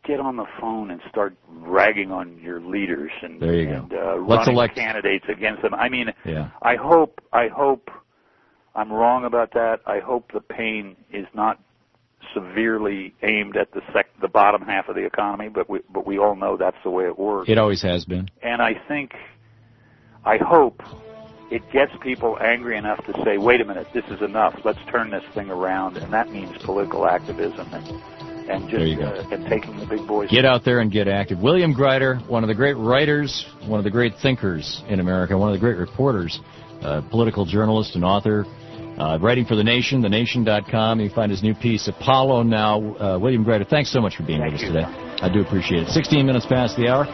S: get on the phone and start ragging on your leaders and,
B: there you go.
S: and
B: Let's
S: running
B: elect
S: candidates against them. I mean,
B: yeah.
S: I hope I'm wrong about that. I hope the pain is not severely aimed at the bottom half of the economy, but we all know that's the way it works.
B: It always has been.
S: And I hope it gets people angry enough to say, wait a minute, this is enough. Let's turn this thing around. And that means political activism and just and taking the big boys.
B: Get out there and get active. William Greider, one of the great writers, one of the great thinkers in America, one of the great reporters, political journalist and author, writing for The Nation, thenation.com. You find his new piece, Apollo Now. William Greider, thanks so much for being with us today. I do appreciate it. 16 minutes past the hour.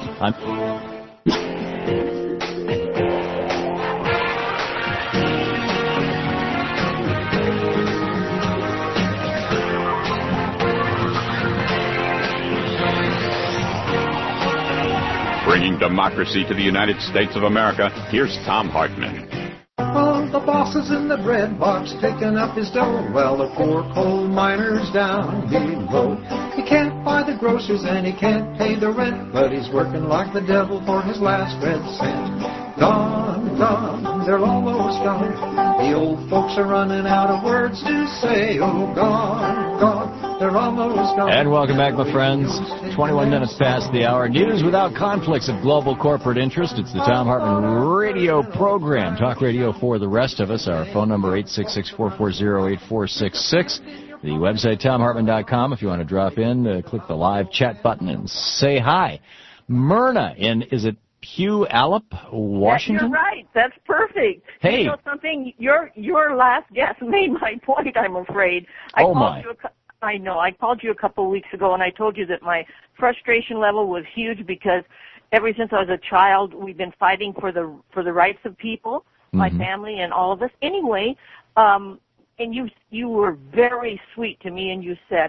A: Bringing democracy to the United States of America, here's Thom Hartmann.
I: Well, the boss is in the bread box picking up his dough. Well, the poor coal miner's down below. He can't buy the groceries and he can't pay the rent, but he's working like the devil for his last red cent. Gone, gone, they're almost gone. The old folks are running out of words to say. Oh, gone, gone, they're almost gone.
B: And welcome back, my friends. 21 minutes past the hour. News without conflicts of global corporate interest. It's the Thom Hartmann radio program. Talk radio for the rest of us. Our phone number, 866-440-8466. The website, ThomHartmann.com. If you want to drop in, click the live chat button and say hi. Myrna in, is it Puyallup, Washington?
T: You're right. That's perfect.
B: Hey.
T: You know something? Your last guest made my point, I'm afraid. I called you a couple of weeks ago, and I told you that my frustration level was huge because ever since I was a child, we've been fighting for the rights of people, my family, and all of us. Anyway, and you were very sweet to me, and you said,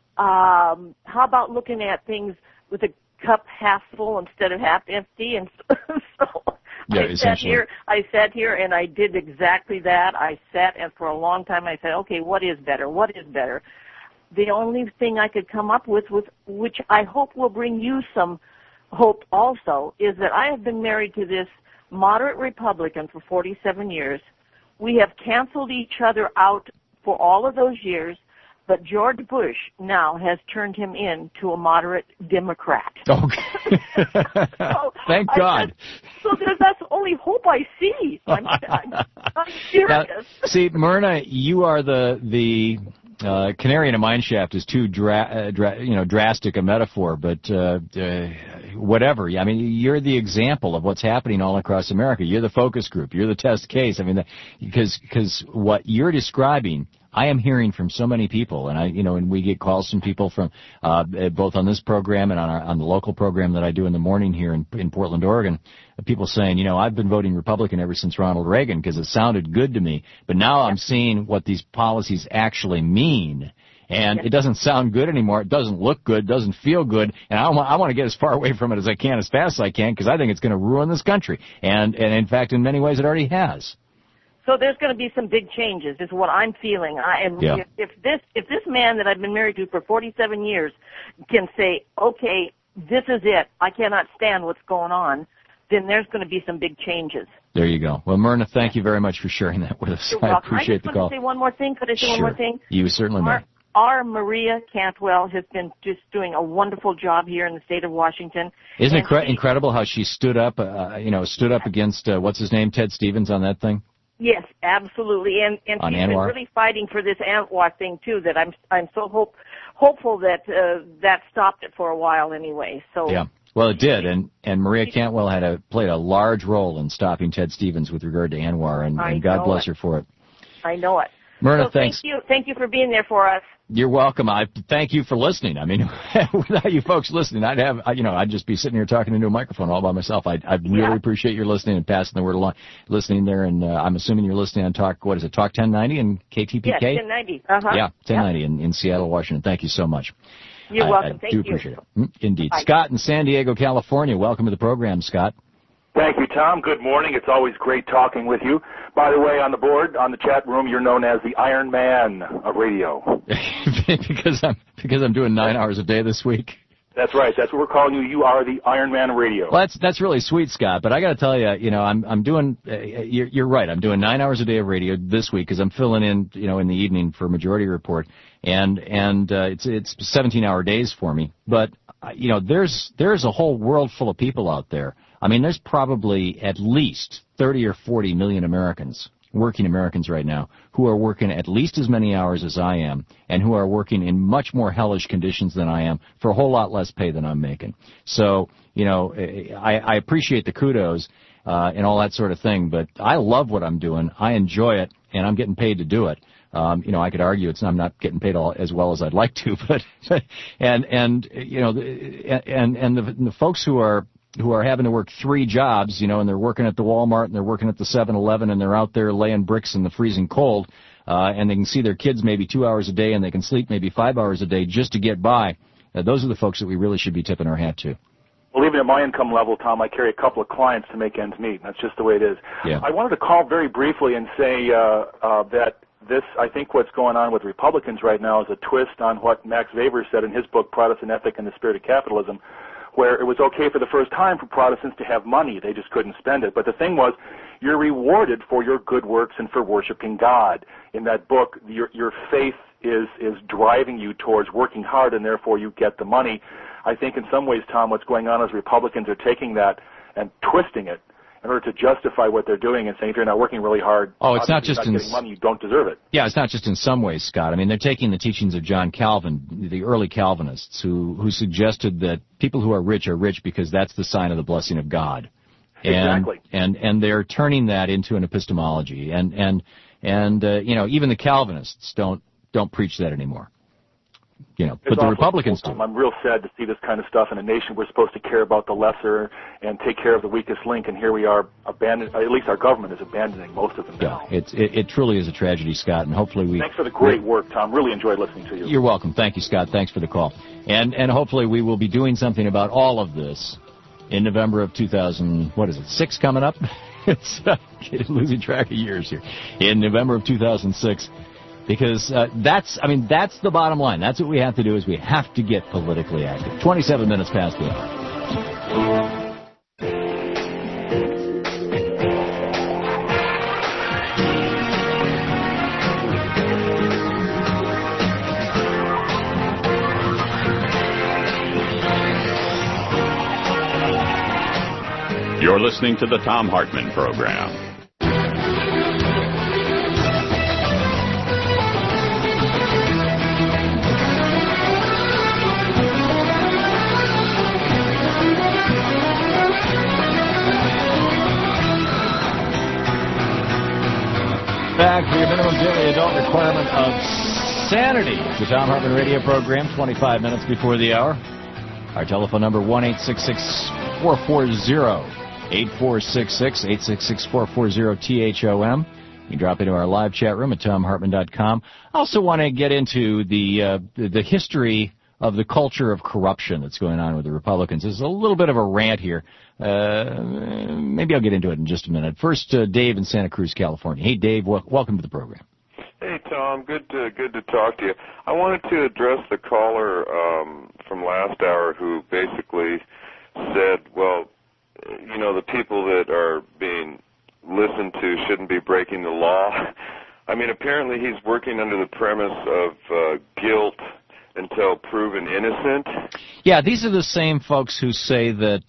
T: how about looking at things with a cup half full instead of half empty? And so I sat here and I did exactly that. I sat, and for a long time I said, okay, what is better? What is better? The only thing I could come up with, which I hope will bring you some hope also, is that I have been married to this moderate Republican for 47 years. We have canceled each other out for all of those years, but George Bush now has turned him into a moderate Democrat.
B: Okay. Thank God.
T: That's the only hope I see. I'm serious.
B: Now, see, Myrna, you are the canary in a mine shaft is too drastic a metaphor, but whatever. I mean, you're the example of what's happening all across America. You're the focus group. You're the test case. I mean, because what you're describing, I am hearing from so many people, and and we get calls from people from both on this program and on the local program that I do in the morning here in Portland, Oregon. People saying, I've been voting Republican ever since Ronald Reagan because it sounded good to me, but now I'm seeing what these policies actually mean. And it doesn't sound good anymore. It doesn't look good. Doesn't feel good. And I want to get as far away from it as I can, as fast as I can, because I think it's going to ruin this country. And in fact, in many ways, it already has.
T: So there's going to be some big changes, is what I'm feeling. If this man that I've been married to for 47 years can say, okay, this is it, I cannot stand what's going on, then there's going to be some big changes.
B: There you go. Well, Myrna, thank you very much for sharing that with us. I appreciate the call.
T: I just want to say one more thing. Could I say one more thing?
B: You certainly may.
T: Our Maria Cantwell has been just doing a wonderful job here in the state of Washington.
B: Isn't it incredible how she stood up against, what's his name, Ted Stevens on that thing?
T: Yes, absolutely, and she's been really fighting for this Anwar thing too. That I'm so hopeful that that stopped it for a while anyway. So
B: yeah, well, it did, and Maria Cantwell played a large role in stopping Ted Stevens with regard to Anwar, and God bless her for it.
T: I know it.
B: Myrna, thanks.
T: Thank you for being there for us.
B: You're welcome. I thank you for listening. I mean, without you folks listening, I'd just be sitting here talking into a microphone all by myself. I really appreciate your listening and passing the word along, listening there. And I'm assuming you're listening on Talk 1090 and KTPK?
T: Yes, 1090.
B: Yeah, 1090 in Seattle, Washington. Thank you so much.
T: You're welcome.
B: I do appreciate it. Indeed. Bye. Scott in San Diego, California. Welcome to the program, Scott.
U: Thank you, Tom. Good morning. It's always great talking with you. By the way, on the board, on the chat room, you're known as the Iron Man of radio.
B: because I'm doing 9 hours a day this week.
U: That's right. That's what we're calling you. You are the Iron Man of radio.
B: Well, that's really sweet, Scott. But I got to tell you, I'm doing. You're right. I'm doing 9 hours a day of radio this week because I'm filling in, in the evening for Majority Report, and it's 17-hour days for me. But there's a whole world full of people out there. I mean, there's probably at least 30 or 40 million working Americans right now, who are working at least as many hours as I am, and who are working in much more hellish conditions than I am for a whole lot less pay than I'm making. So, I appreciate the kudos and all that sort of thing, but I love what I'm doing. I enjoy it, and I'm getting paid to do it. I could argue I'm not getting paid as well as I'd like to, but and the folks who are having to work 3 jobs, and they're working at the Walmart and they're working at the 7-Eleven and they're out there laying bricks in the freezing cold, and they can see their kids maybe 2 hours a day and they can sleep maybe 5 hours a day just to get by. Those are the folks that we really should be tipping our hat to.
U: Well, even at my income level, Tom, I carry a couple of clients to make ends meet. That's just the way it is.
B: Yeah.
U: I wanted to call very briefly and say that I think what's going on with Republicans right now is a twist on what Max Weber said in his book, Protestant Ethic and the Spirit of Capitalism, where it was okay for the first time for Protestants to have money. They just couldn't spend it. But the thing was, you're rewarded for your good works and for worshiping God. In that book, your faith is driving you towards working hard, and therefore you get the money. I think in some ways, Tom, what's going on is Republicans are taking that and twisting it in order to justify what they're doing and saying, if you're not working really hard,
B: it's not just
U: getting money, you don't deserve it.
B: Yeah, it's not just in some ways, Scott. I mean, they're taking the teachings of John Calvin, the early Calvinists, who suggested that people who are rich because that's the sign of the blessing of God.
U: Exactly.
B: And they're turning that into an epistemology. And even the Calvinists don't preach that anymore. But the Republicans do.
U: I'm real sad to see this kind of stuff in a nation we're supposed to care about the lesser and take care of the weakest link, and here we are abandoned. At least our government is abandoning most of them now.
B: Yeah, it truly is a tragedy, Scott, and hopefully
U: Thanks for the great work, Tom. Really enjoyed listening to you.
B: You're welcome. Thank you, Scott. Thanks for the call. And hopefully we will be doing something about all of this in November of 2006 coming up? It's losing track of years here. In November of 2006. Because that's the bottom line. That's what we have to do, is we have to get politically active. 27 minutes past the hour.
A: You're listening to the Thom Hartmann Program.
B: Back for your minimum daily adult requirement of sanity. The Thom Hartmann radio program, 25 minutes before the hour. Our telephone number, 1-866-440-8466, 866-440-THOM. You can drop into our live chat room at TomHartmann.com. I also want to get into the history of the culture of corruption that's going on with the Republicans. There's a little bit of a rant here. Maybe I'll get into it in just a minute. First, Dave in Santa Cruz, California. Hey, Dave, welcome to the program.
D: Hey, Tom. Good to talk to you. I wanted to address the caller from last hour who basically said, well, the people that are being listened to shouldn't be breaking the law. I mean, apparently he's working under the premise of guilt until proven innocent.
B: Yeah, these are the same folks who say that,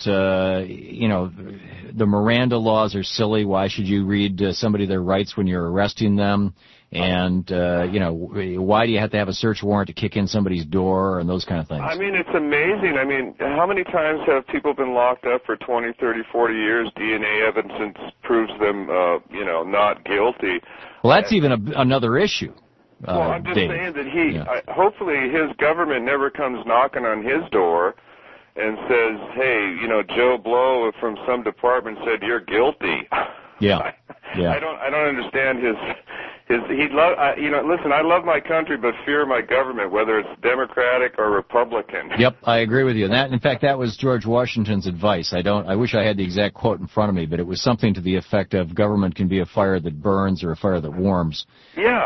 B: the Miranda laws are silly. Why should you read somebody their rights when you're arresting them? And, why do you have to have a search warrant to kick in somebody's door and those kind of things?
D: I mean, it's amazing. I mean, how many times have people been locked up for 20, 30, 40 years? DNA evidence proves them, not guilty.
B: Well, that's even another issue.
D: Well, I'm just
B: Dave.
D: saying that hopefully his government never comes knocking on his door and says, hey, Joe Blow from some department said you're guilty.
B: Yeah. Yeah.
D: I don't understand listen, I love my country but fear my government, whether it's Democratic or Republican.
B: Yep, I agree with you. And in fact, that was George Washington's advice. I wish I had the exact quote in front of me, but it was something to the effect of government can be a fire that burns or a fire that warms.
D: Yeah.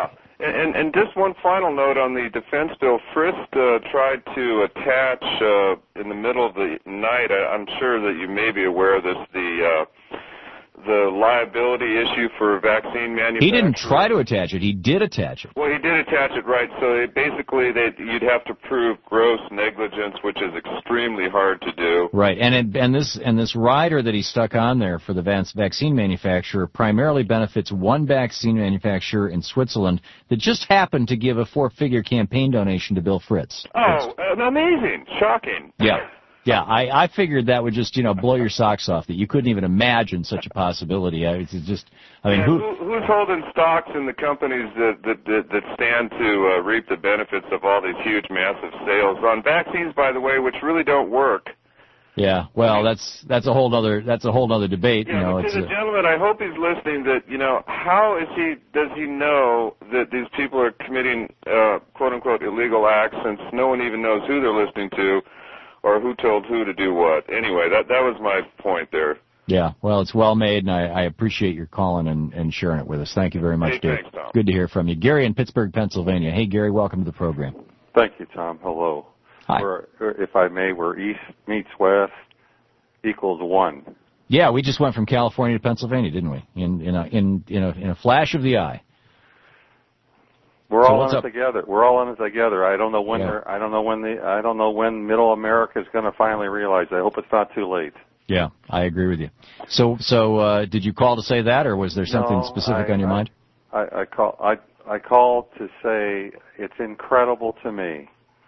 D: And just one final note on the defense bill. Frist tried to attach in the middle of the night, I'm sure that you may be aware of this, the liability issue for vaccine manufacturers.
B: He didn't try to attach it. He did attach it.
D: Well, he did attach it, right. So basically you'd have to prove gross negligence, which is extremely hard to do.
B: Right. And this rider that he stuck on there for the vaccine manufacturer primarily benefits one vaccine manufacturer in Switzerland that just happened to give a 4-figure campaign donation to Bill Fritz.
D: Oh, amazing. Shocking.
B: Yeah. Yeah, I figured that would just, blow your socks off, that you couldn't even imagine such a possibility. It's just,
D: who's holding stocks in the companies that stand to reap the benefits of all these huge, massive sales on vaccines, by the way, which really don't work?
B: Yeah, well, that's a whole other debate.
D: Yeah, to the gentleman, I hope he's listening. That how does he know that these people are committing quote unquote illegal acts, since no one even knows who they're listening to, or who told who to do what. Anyway, that was my point there.
B: Yeah, well, it's well made, and I appreciate your calling and sharing it with us. Thank you very much, Dave.
D: Thanks, Tom.
B: Good to hear from you. Gary in Pittsburgh, Pennsylvania. Hey, Gary, welcome to the program.
F: Thank you, Tom. Hello.
B: Hi.
F: If I may, we're east meets west equals 1.
B: Yeah, we just went from California to Pennsylvania, didn't we? In a flash of the eye.
F: We're all in it together. We're all in it together. I don't know when I don't know when Middle America is going to finally realize. I hope it's not too late.
B: Yeah, I agree with you. So did you call to say that, or was there something specific on your mind?
F: I called to say it's incredible to me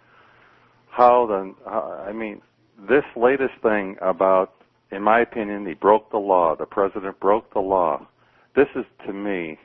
F: this latest thing about, in my opinion, he broke the law. The president broke the law. This is, to me,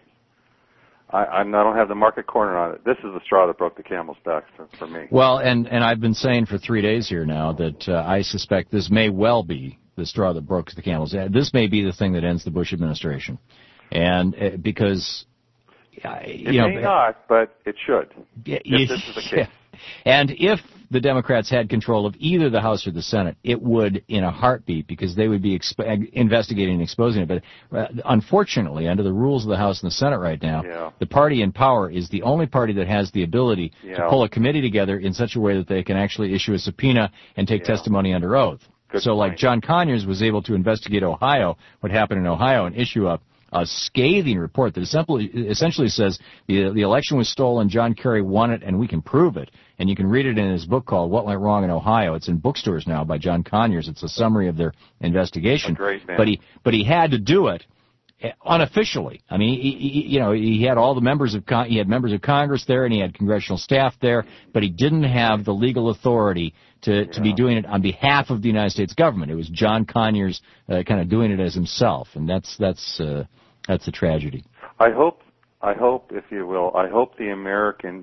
F: I don't have the market corner on it. This is the straw that broke the camel's back for me.
B: Well, and I've been saying for 3 days here now that I suspect this may well be the straw that broke the camel's back. This may be the thing that ends the Bush administration, and because
F: it may not, but it should. If this is the case.
B: And if the Democrats had control of either the House or the Senate, it would in a heartbeat, because they would be investigating and exposing it. But unfortunately, under the rules of the House and the Senate right now, the party in power is the only party that has the ability to pull a committee together in such a way that they can actually issue a subpoena and take testimony under oath.
F: Good
B: so
F: point.
B: like John Conyers was able to investigate Ohio, what happened in Ohio, and issue a scathing report that essentially says the election was stolen, John Kerry won it, and we can prove it. And you can read it in his book called What Went Wrong in Ohio. It's in bookstores now by John Conyers. It's a summary of their investigation.
F: A great man.
B: But he had to do it unofficially. I mean, he had all the members of he had members of Congress there, and he had congressional staff there, but he didn't have the legal authority to be doing it on behalf of the United States government. It was John Conyers kind of doing it as himself, and that's a tragedy.
F: I hope, if you will, the American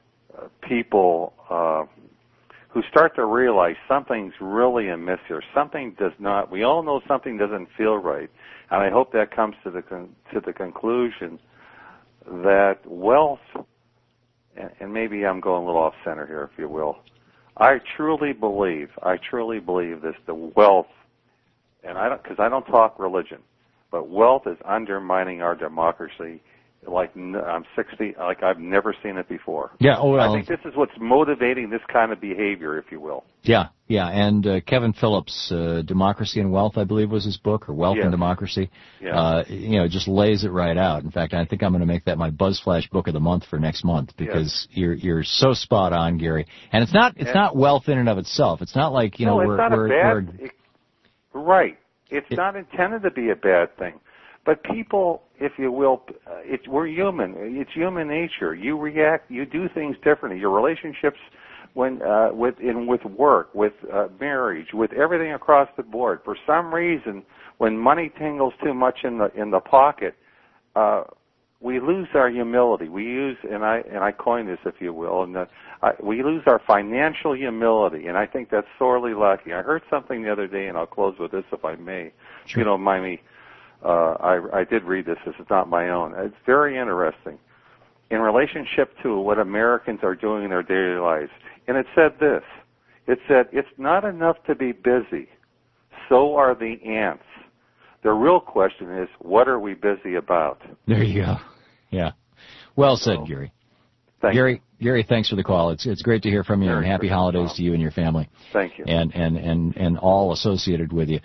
F: people who start to realize something's really amiss here. Something does not. We all know something doesn't feel right, and I hope that comes to the conclusion that wealth, and maybe I'm going a little off center here, if you will. I truly believe this. The wealth, and because I don't talk religion, but wealth is undermining our democracy. I'm 60, like I've never seen it before.
B: Yeah,
F: I think this is what's motivating this kind of behavior, if you will.
B: Yeah, and Kevin Phillips, Democracy and Wealth, I believe was his book, or Wealth and Democracy.
F: Yeah.
B: Just lays it right out. In fact, I think I'm going to make that my BuzzFlash book of the month for next month, because you're so spot on, Gary. And it's not wealth in and of itself. It's not like
F: right. It's not intended to be a bad thing. But people, if you will, we're human. It's human nature. You react. You do things differently. Your relationships, with work, with marriage, with everything across the board. For some reason, when money tingles too much in the pocket, we lose our humility. We use, and I coined this, if you will, we lose our financial humility, and I think that's sorely lacking. I heard something the other day, and I'll close with this, if I may.
B: Sure.
F: If you don't mind me. I did read this. This is not my own. It's very interesting in relationship to what Americans are doing in their daily lives. And it said this. It said, it's not enough to be busy. So are the ants. The real question is, what are we busy about?
B: There you go. Yeah. Well said, Gary. Gary, thanks for the call. It's great to hear from you, and happy holidays to you and your family.
F: Thank you.
B: And all associated with you.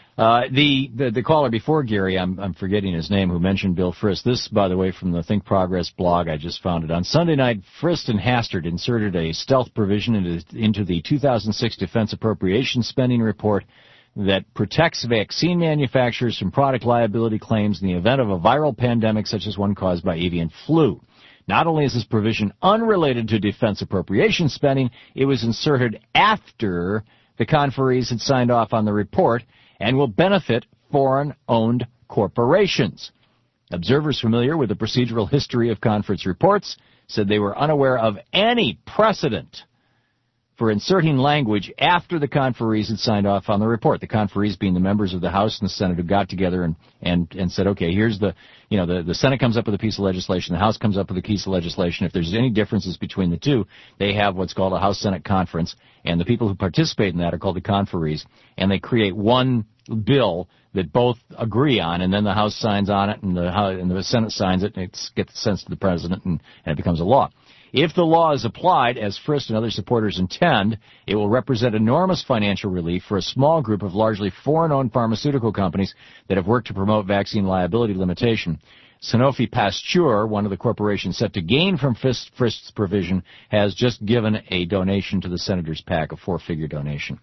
B: The caller before Gary, I'm forgetting his name, who mentioned Bill Frist. This, by the way, from the Think Progress blog, I just found it. On Sunday night, Frist and Hastert inserted a stealth provision into the 2006 Defense Appropriations Spending Report that protects vaccine manufacturers from product liability claims in the event of a viral pandemic such as one caused by avian flu. Not only is this provision unrelated to defense appropriation spending, it was inserted after the conferees had signed off on the report and will benefit foreign-owned corporations. Observers familiar with the procedural history of conference reports said they were unaware of any precedent for inserting language after the conferees had signed off on the report. The conferees being the members of the House and the Senate who got together and said, okay, here's the Senate comes up with a piece of legislation, the House comes up with a piece of legislation. If there's any differences between the two, they have what's called a House-Senate conference, and the people who participate in that are called the conferees, and they create one bill that both agree on, and then the House signs on it, and the Senate signs it, and it gets sent to the President, and it becomes a law. If the law is applied, as Frist and other supporters intend, it will represent enormous financial relief for a small group of largely foreign-owned pharmaceutical companies that have worked to promote vaccine liability limitation. Sanofi Pasteur, one of the corporations set to gain from Frist's provision, has just given a donation to the Senator's PAC, a four-figure donation.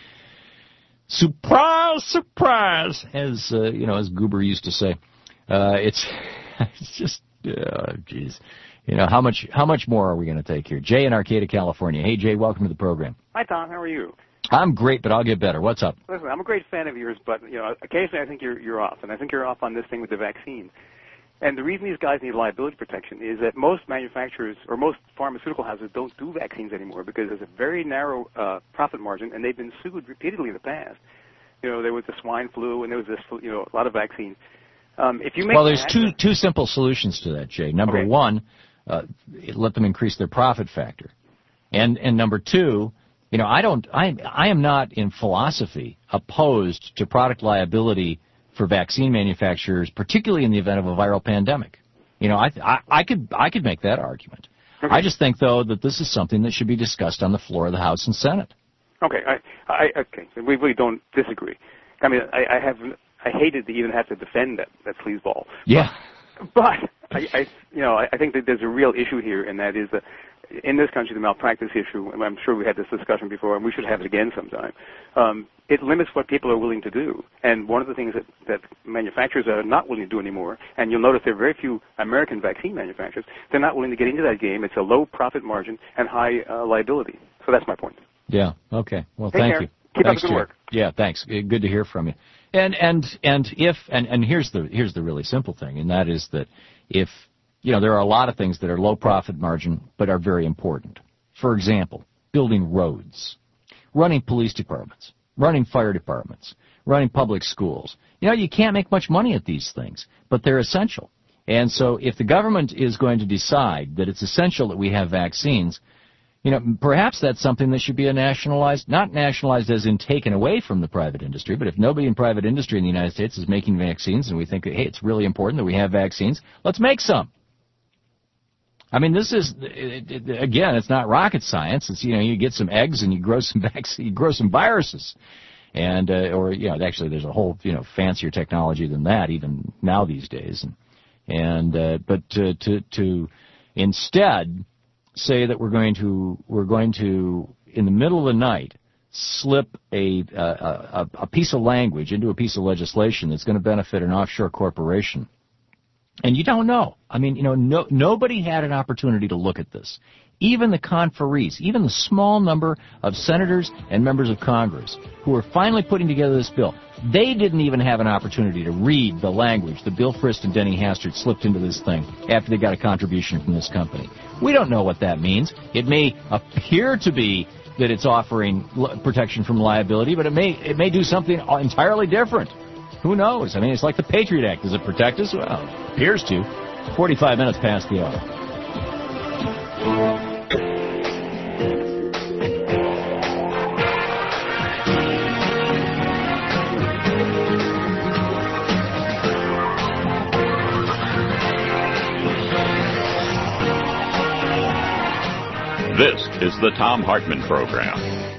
B: Surprise, surprise, as Goober used to say. It's just, geez. How much more are we going to take here? Jay in Arcata, California. Hey, Jay, welcome to the program.
G: Hi, Tom. How are you?
B: I'm great, but I'll get better. What's up?
G: Listen, I'm a great fan of yours, but occasionally I think you're off, and I think you're off on this thing with the vaccine. And the reason these guys need liability protection is that most manufacturers or most pharmaceutical houses don't do vaccines anymore because there's a very narrow profit margin, and they've been sued repeatedly in the past. There was the swine flu, and there was this, a lot of vaccines.
B: There's two simple solutions to that, Jay. Number one, let them increase their profit factor, and number two, I am not in philosophy opposed to product liability for vaccine manufacturers, particularly in the event of a viral pandemic. I could make that argument. Okay. I just think, though, that this is something that should be discussed on the floor of the House and Senate.
G: Okay, okay, we really don't disagree. I mean, I hated to even have to defend that sleazeball.
B: Yeah.
G: But I think that there's a real issue here, and that is that in this country, the malpractice issue, and I'm sure we had this discussion before, and we should have it again sometime, it limits what people are willing to do. And one of the things that manufacturers are not willing to do anymore, and you'll notice there are very few American vaccine manufacturers, they're not willing to get into that game. It's a low profit margin and high liability. So that's my point.
B: Yeah, okay. Well,
G: Take
B: thank
G: care.
B: you.
G: Keep
B: Thanks,
G: up the good work.
B: Yeah, thanks. Good to hear from you. And here's the really simple thing, and that is that if there are a lot of things that are low profit margin but are very important. For example, building roads, running police departments, running fire departments, running public schools. You can't make much money at these things, but they're essential. And so if the government is going to decide that it's essential that we have vaccines, perhaps that's something that should be not nationalized as in taken away from the private industry, but if nobody in private industry in the United States is making vaccines and we think, hey, it's really important that we have vaccines, let's make some. I mean, this is, again, it's not rocket science. It's, you get some eggs and you grow some vaccines, you grow some viruses. And, actually there's a whole, fancier technology than that even now these days. But to instead say that we're going to in the middle of the night slip a piece of language into a piece of legislation that's going to benefit an offshore corporation, and you don't know. I mean, nobody had an opportunity to look at this. Even the conferees, even the small number of senators and members of Congress who were finally putting together this bill, they didn't even have an opportunity to read the language that Bill Frist and Denny Hastert slipped into this thing after they got a contribution from this company. We don't know what that means. It may appear to be that it's offering protection from liability, but it may do something entirely different. Who knows? I mean, it's like the Patriot Act. Does it protect us? Well, it appears to. 45 minutes past the hour.
A: the Thom Hartmann Program.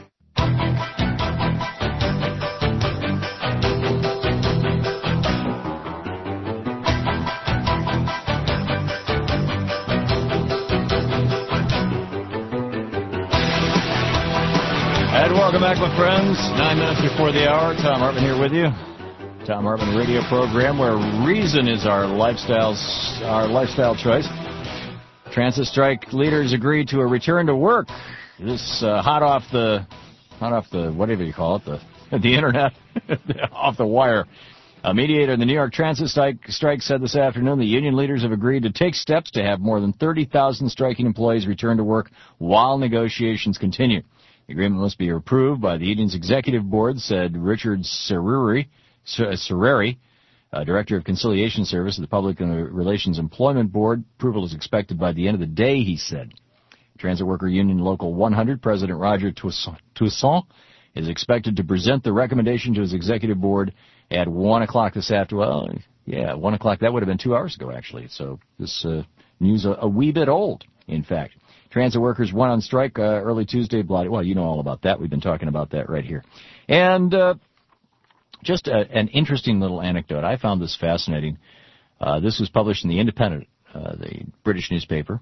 B: And welcome back, my friends. 9 minutes before the hour. Thom Hartmann here with you. Thom Hartmann radio program where reason is our lifestyle choice. Transit strike leaders agreed to a return to work. This hot off the whatever you call it, the internet, off the wire. A mediator in the New York Transit strike said this afternoon the union leaders have agreed to take steps to have more than 30,000 striking employees return to work while negotiations continue. The agreement must be approved by the union's executive board, said Richard Serreri, Director of Conciliation Service of the Public Relations Employment Board. Approval is expected by the end of the day, he said. Transit Worker Union Local 100 President Roger Toussaint is expected to present the recommendation to his executive board at 1 o'clock this afternoon. 1 o'clock. That would have been 2 hours ago, actually. So this news a wee bit old, in fact. Transit workers went on strike early Tuesday. Well, you know all about that. We've been talking about that right here. And just an interesting little anecdote. I found this fascinating. This was published in The Independent, the British newspaper.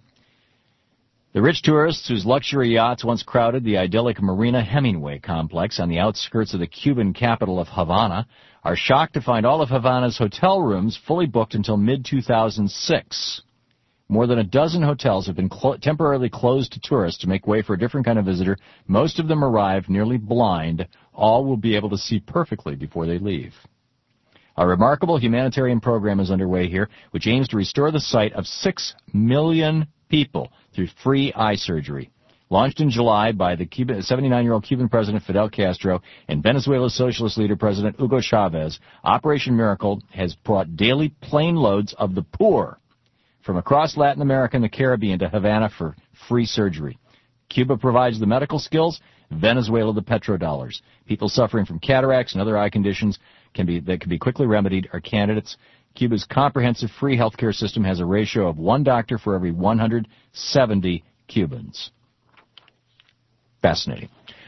B: The rich tourists whose luxury yachts once crowded the idyllic Marina Hemingway complex on the outskirts of the Cuban capital of Havana are shocked to find all of Havana's hotel rooms fully booked until mid-2006. More than a dozen hotels have been temporarily closed to tourists to make way for a different kind of visitor. Most of them arrive nearly blind. All will be able to see perfectly before they leave. A remarkable humanitarian program is underway here, which aims to restore the sight of 6 million people through free eye surgery. Launched in July by the 79-year-old Cuban President Fidel Castro and Venezuela's socialist leader President Hugo Chavez, Operation Miracle has brought daily plane loads of the poor from across Latin America and the Caribbean to Havana for free surgery. Cuba provides the medical skills, Venezuela the petrodollars. People suffering from cataracts and other eye conditions that can be quickly remedied are candidates. Cuba's comprehensive free healthcare system has a ratio of 1 doctor for every 170 Cubans. Fascinating.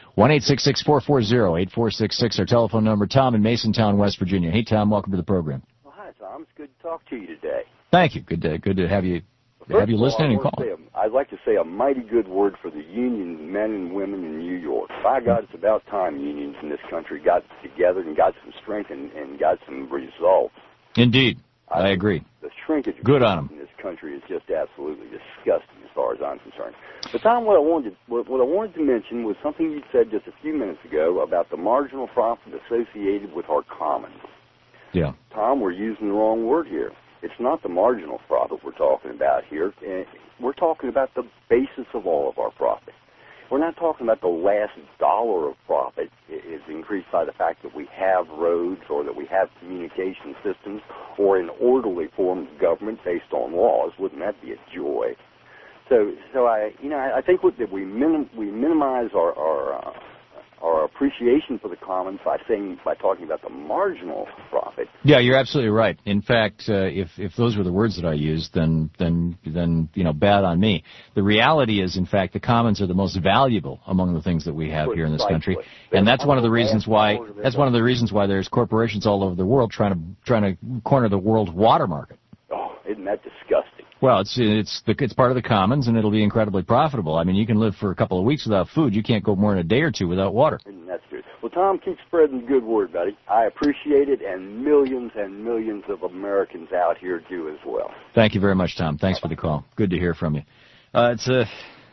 B: 1-866-440-8466, our telephone number. Tom in Masontown, West Virginia. Hey, Tom, welcome to the program.
H: Well, hi, Tom. It's good to talk to you today.
B: Thank you. Good to have you listening and calling.
H: I'd like to say a mighty good word for the union men and women in New York. By God, it's about time unions in this country got together and got some strength and got some results.
B: Indeed. I agree.
H: The shrinkage
B: good on them
H: in this country is just absolutely disgusting as far as I'm concerned. But Tom, what I wanted to mention was something you said just a few minutes ago about the marginal profit associated with our commons.
B: Yeah.
H: Tom, we're using the wrong word here. It's not the marginal profit we're talking about here. We're talking about the basis of all of our profit. We're not talking about the last dollar of profit is increased by the fact that we have roads or that we have communication systems or an orderly form of government based on laws. Wouldn't that be a joy? So I think that we minimize our appreciation for the commons by talking about the marginal profit.
B: Yeah, you're absolutely right. In fact, if those were the words that I used, then bad on me. The reality is, in fact, the commons are the most valuable among the things that we have here in this country, and that's one of the reasons why there's corporations all over the world trying to corner the world water market.
H: Oh, isn't that disgusting?
B: Well, it's part of the commons, and it'll be incredibly profitable. I mean, you can live for a couple of weeks without food. You can't go more than a day or two without water.
H: That's good. Well, Tom, keep spreading the good word, buddy. I appreciate it, and millions of Americans out here do as well.
B: Thank you very much, Tom. Thanks for the call. Good to hear from you. It's a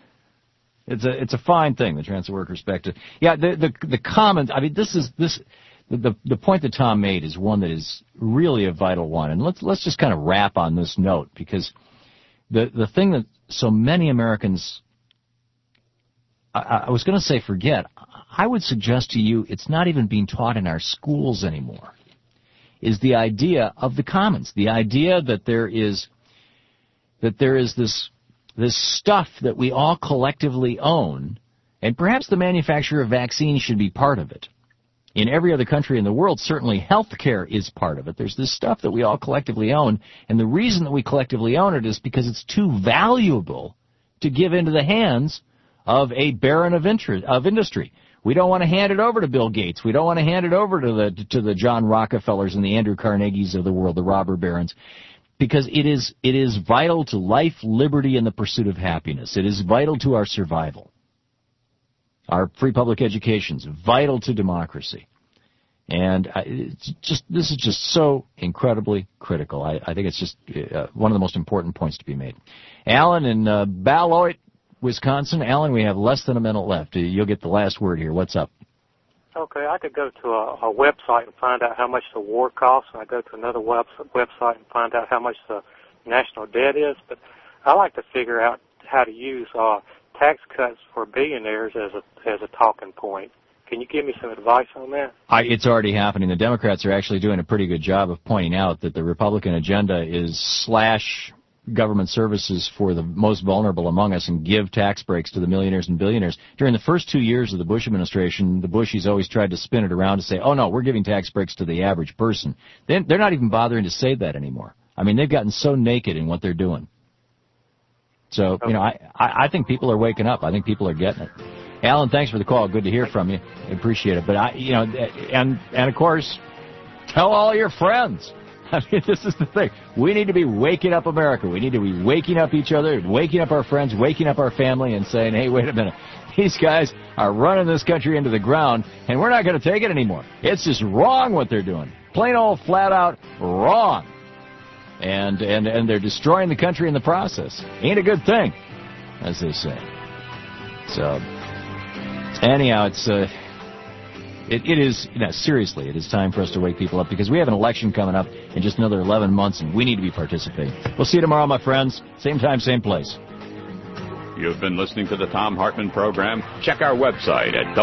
B: fine thing, the transit worker perspective. Yeah, the commons. I mean, the point that Tom made is one that is really a vital one, and let's just kind of wrap on this note, because the thing that so many Americans, I was going to say forget, I would suggest to you it's not even being taught in our schools anymore, is the idea of the commons, the idea that there is this stuff that we all collectively own, and perhaps the manufacture of vaccines should be part of it. In every other country in the world, certainly health care is part of it. There's this stuff that we all collectively own, and the reason that we collectively own it is because it's too valuable to give into the hands of a baron of industry. We don't want to hand it over to Bill Gates. We don't want to hand it over to the John Rockefellers and the Andrew Carnegies of the world, the robber barons, because it is vital to life, liberty, and the pursuit of happiness. It is vital to our survival. Our free public education is vital to democracy. And this is just so incredibly critical. I think it's just one of the most important points to be made. Alan in Beloit, Wisconsin. Alan, we have less than a minute left. You'll get the last word here. What's up?
J: Okay, I could go to a website and find out how much the war costs, and I go to another website and find out how much the national debt is, but I like to figure out how to use tax cuts for billionaires as a talking point. Can you give me some advice on that?
B: It's already happening. The Democrats are actually doing a pretty good job of pointing out that the Republican agenda is slash government services for the most vulnerable among us and give tax breaks to the millionaires and billionaires. During the first 2 years of the Bush administration, the Bushies always tried to spin it around to say, oh, no, we're giving tax breaks to the average person. They're not even bothering to say that anymore. I mean, they've gotten so naked in what they're doing. So, you know, I think people are waking up. I think people are getting it. Alan, thanks for the call. Good to hear from you. I appreciate it. But, and of course, tell all your friends. I mean, this is the thing. We need to be waking up America. We need to be waking up each other, waking up our friends, waking up our family, and saying, hey, wait a minute. These guys are running this country into the ground, and we're not going to take it anymore. It's just wrong what they're doing. Plain old, flat out wrong. And they're destroying the country in the process. Ain't a good thing, as they say. So, anyhow, it is, seriously, it is time for us to wake people up because we have an election coming up in just another 11 months, and we need to be participating. We'll see you tomorrow, my friends. Same time, same place.
A: You've been listening to the Thom Hartmann program. Check our website at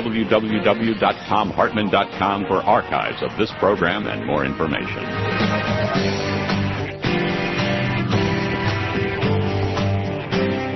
A: www.thomhartmann.com for archives of this program and more information.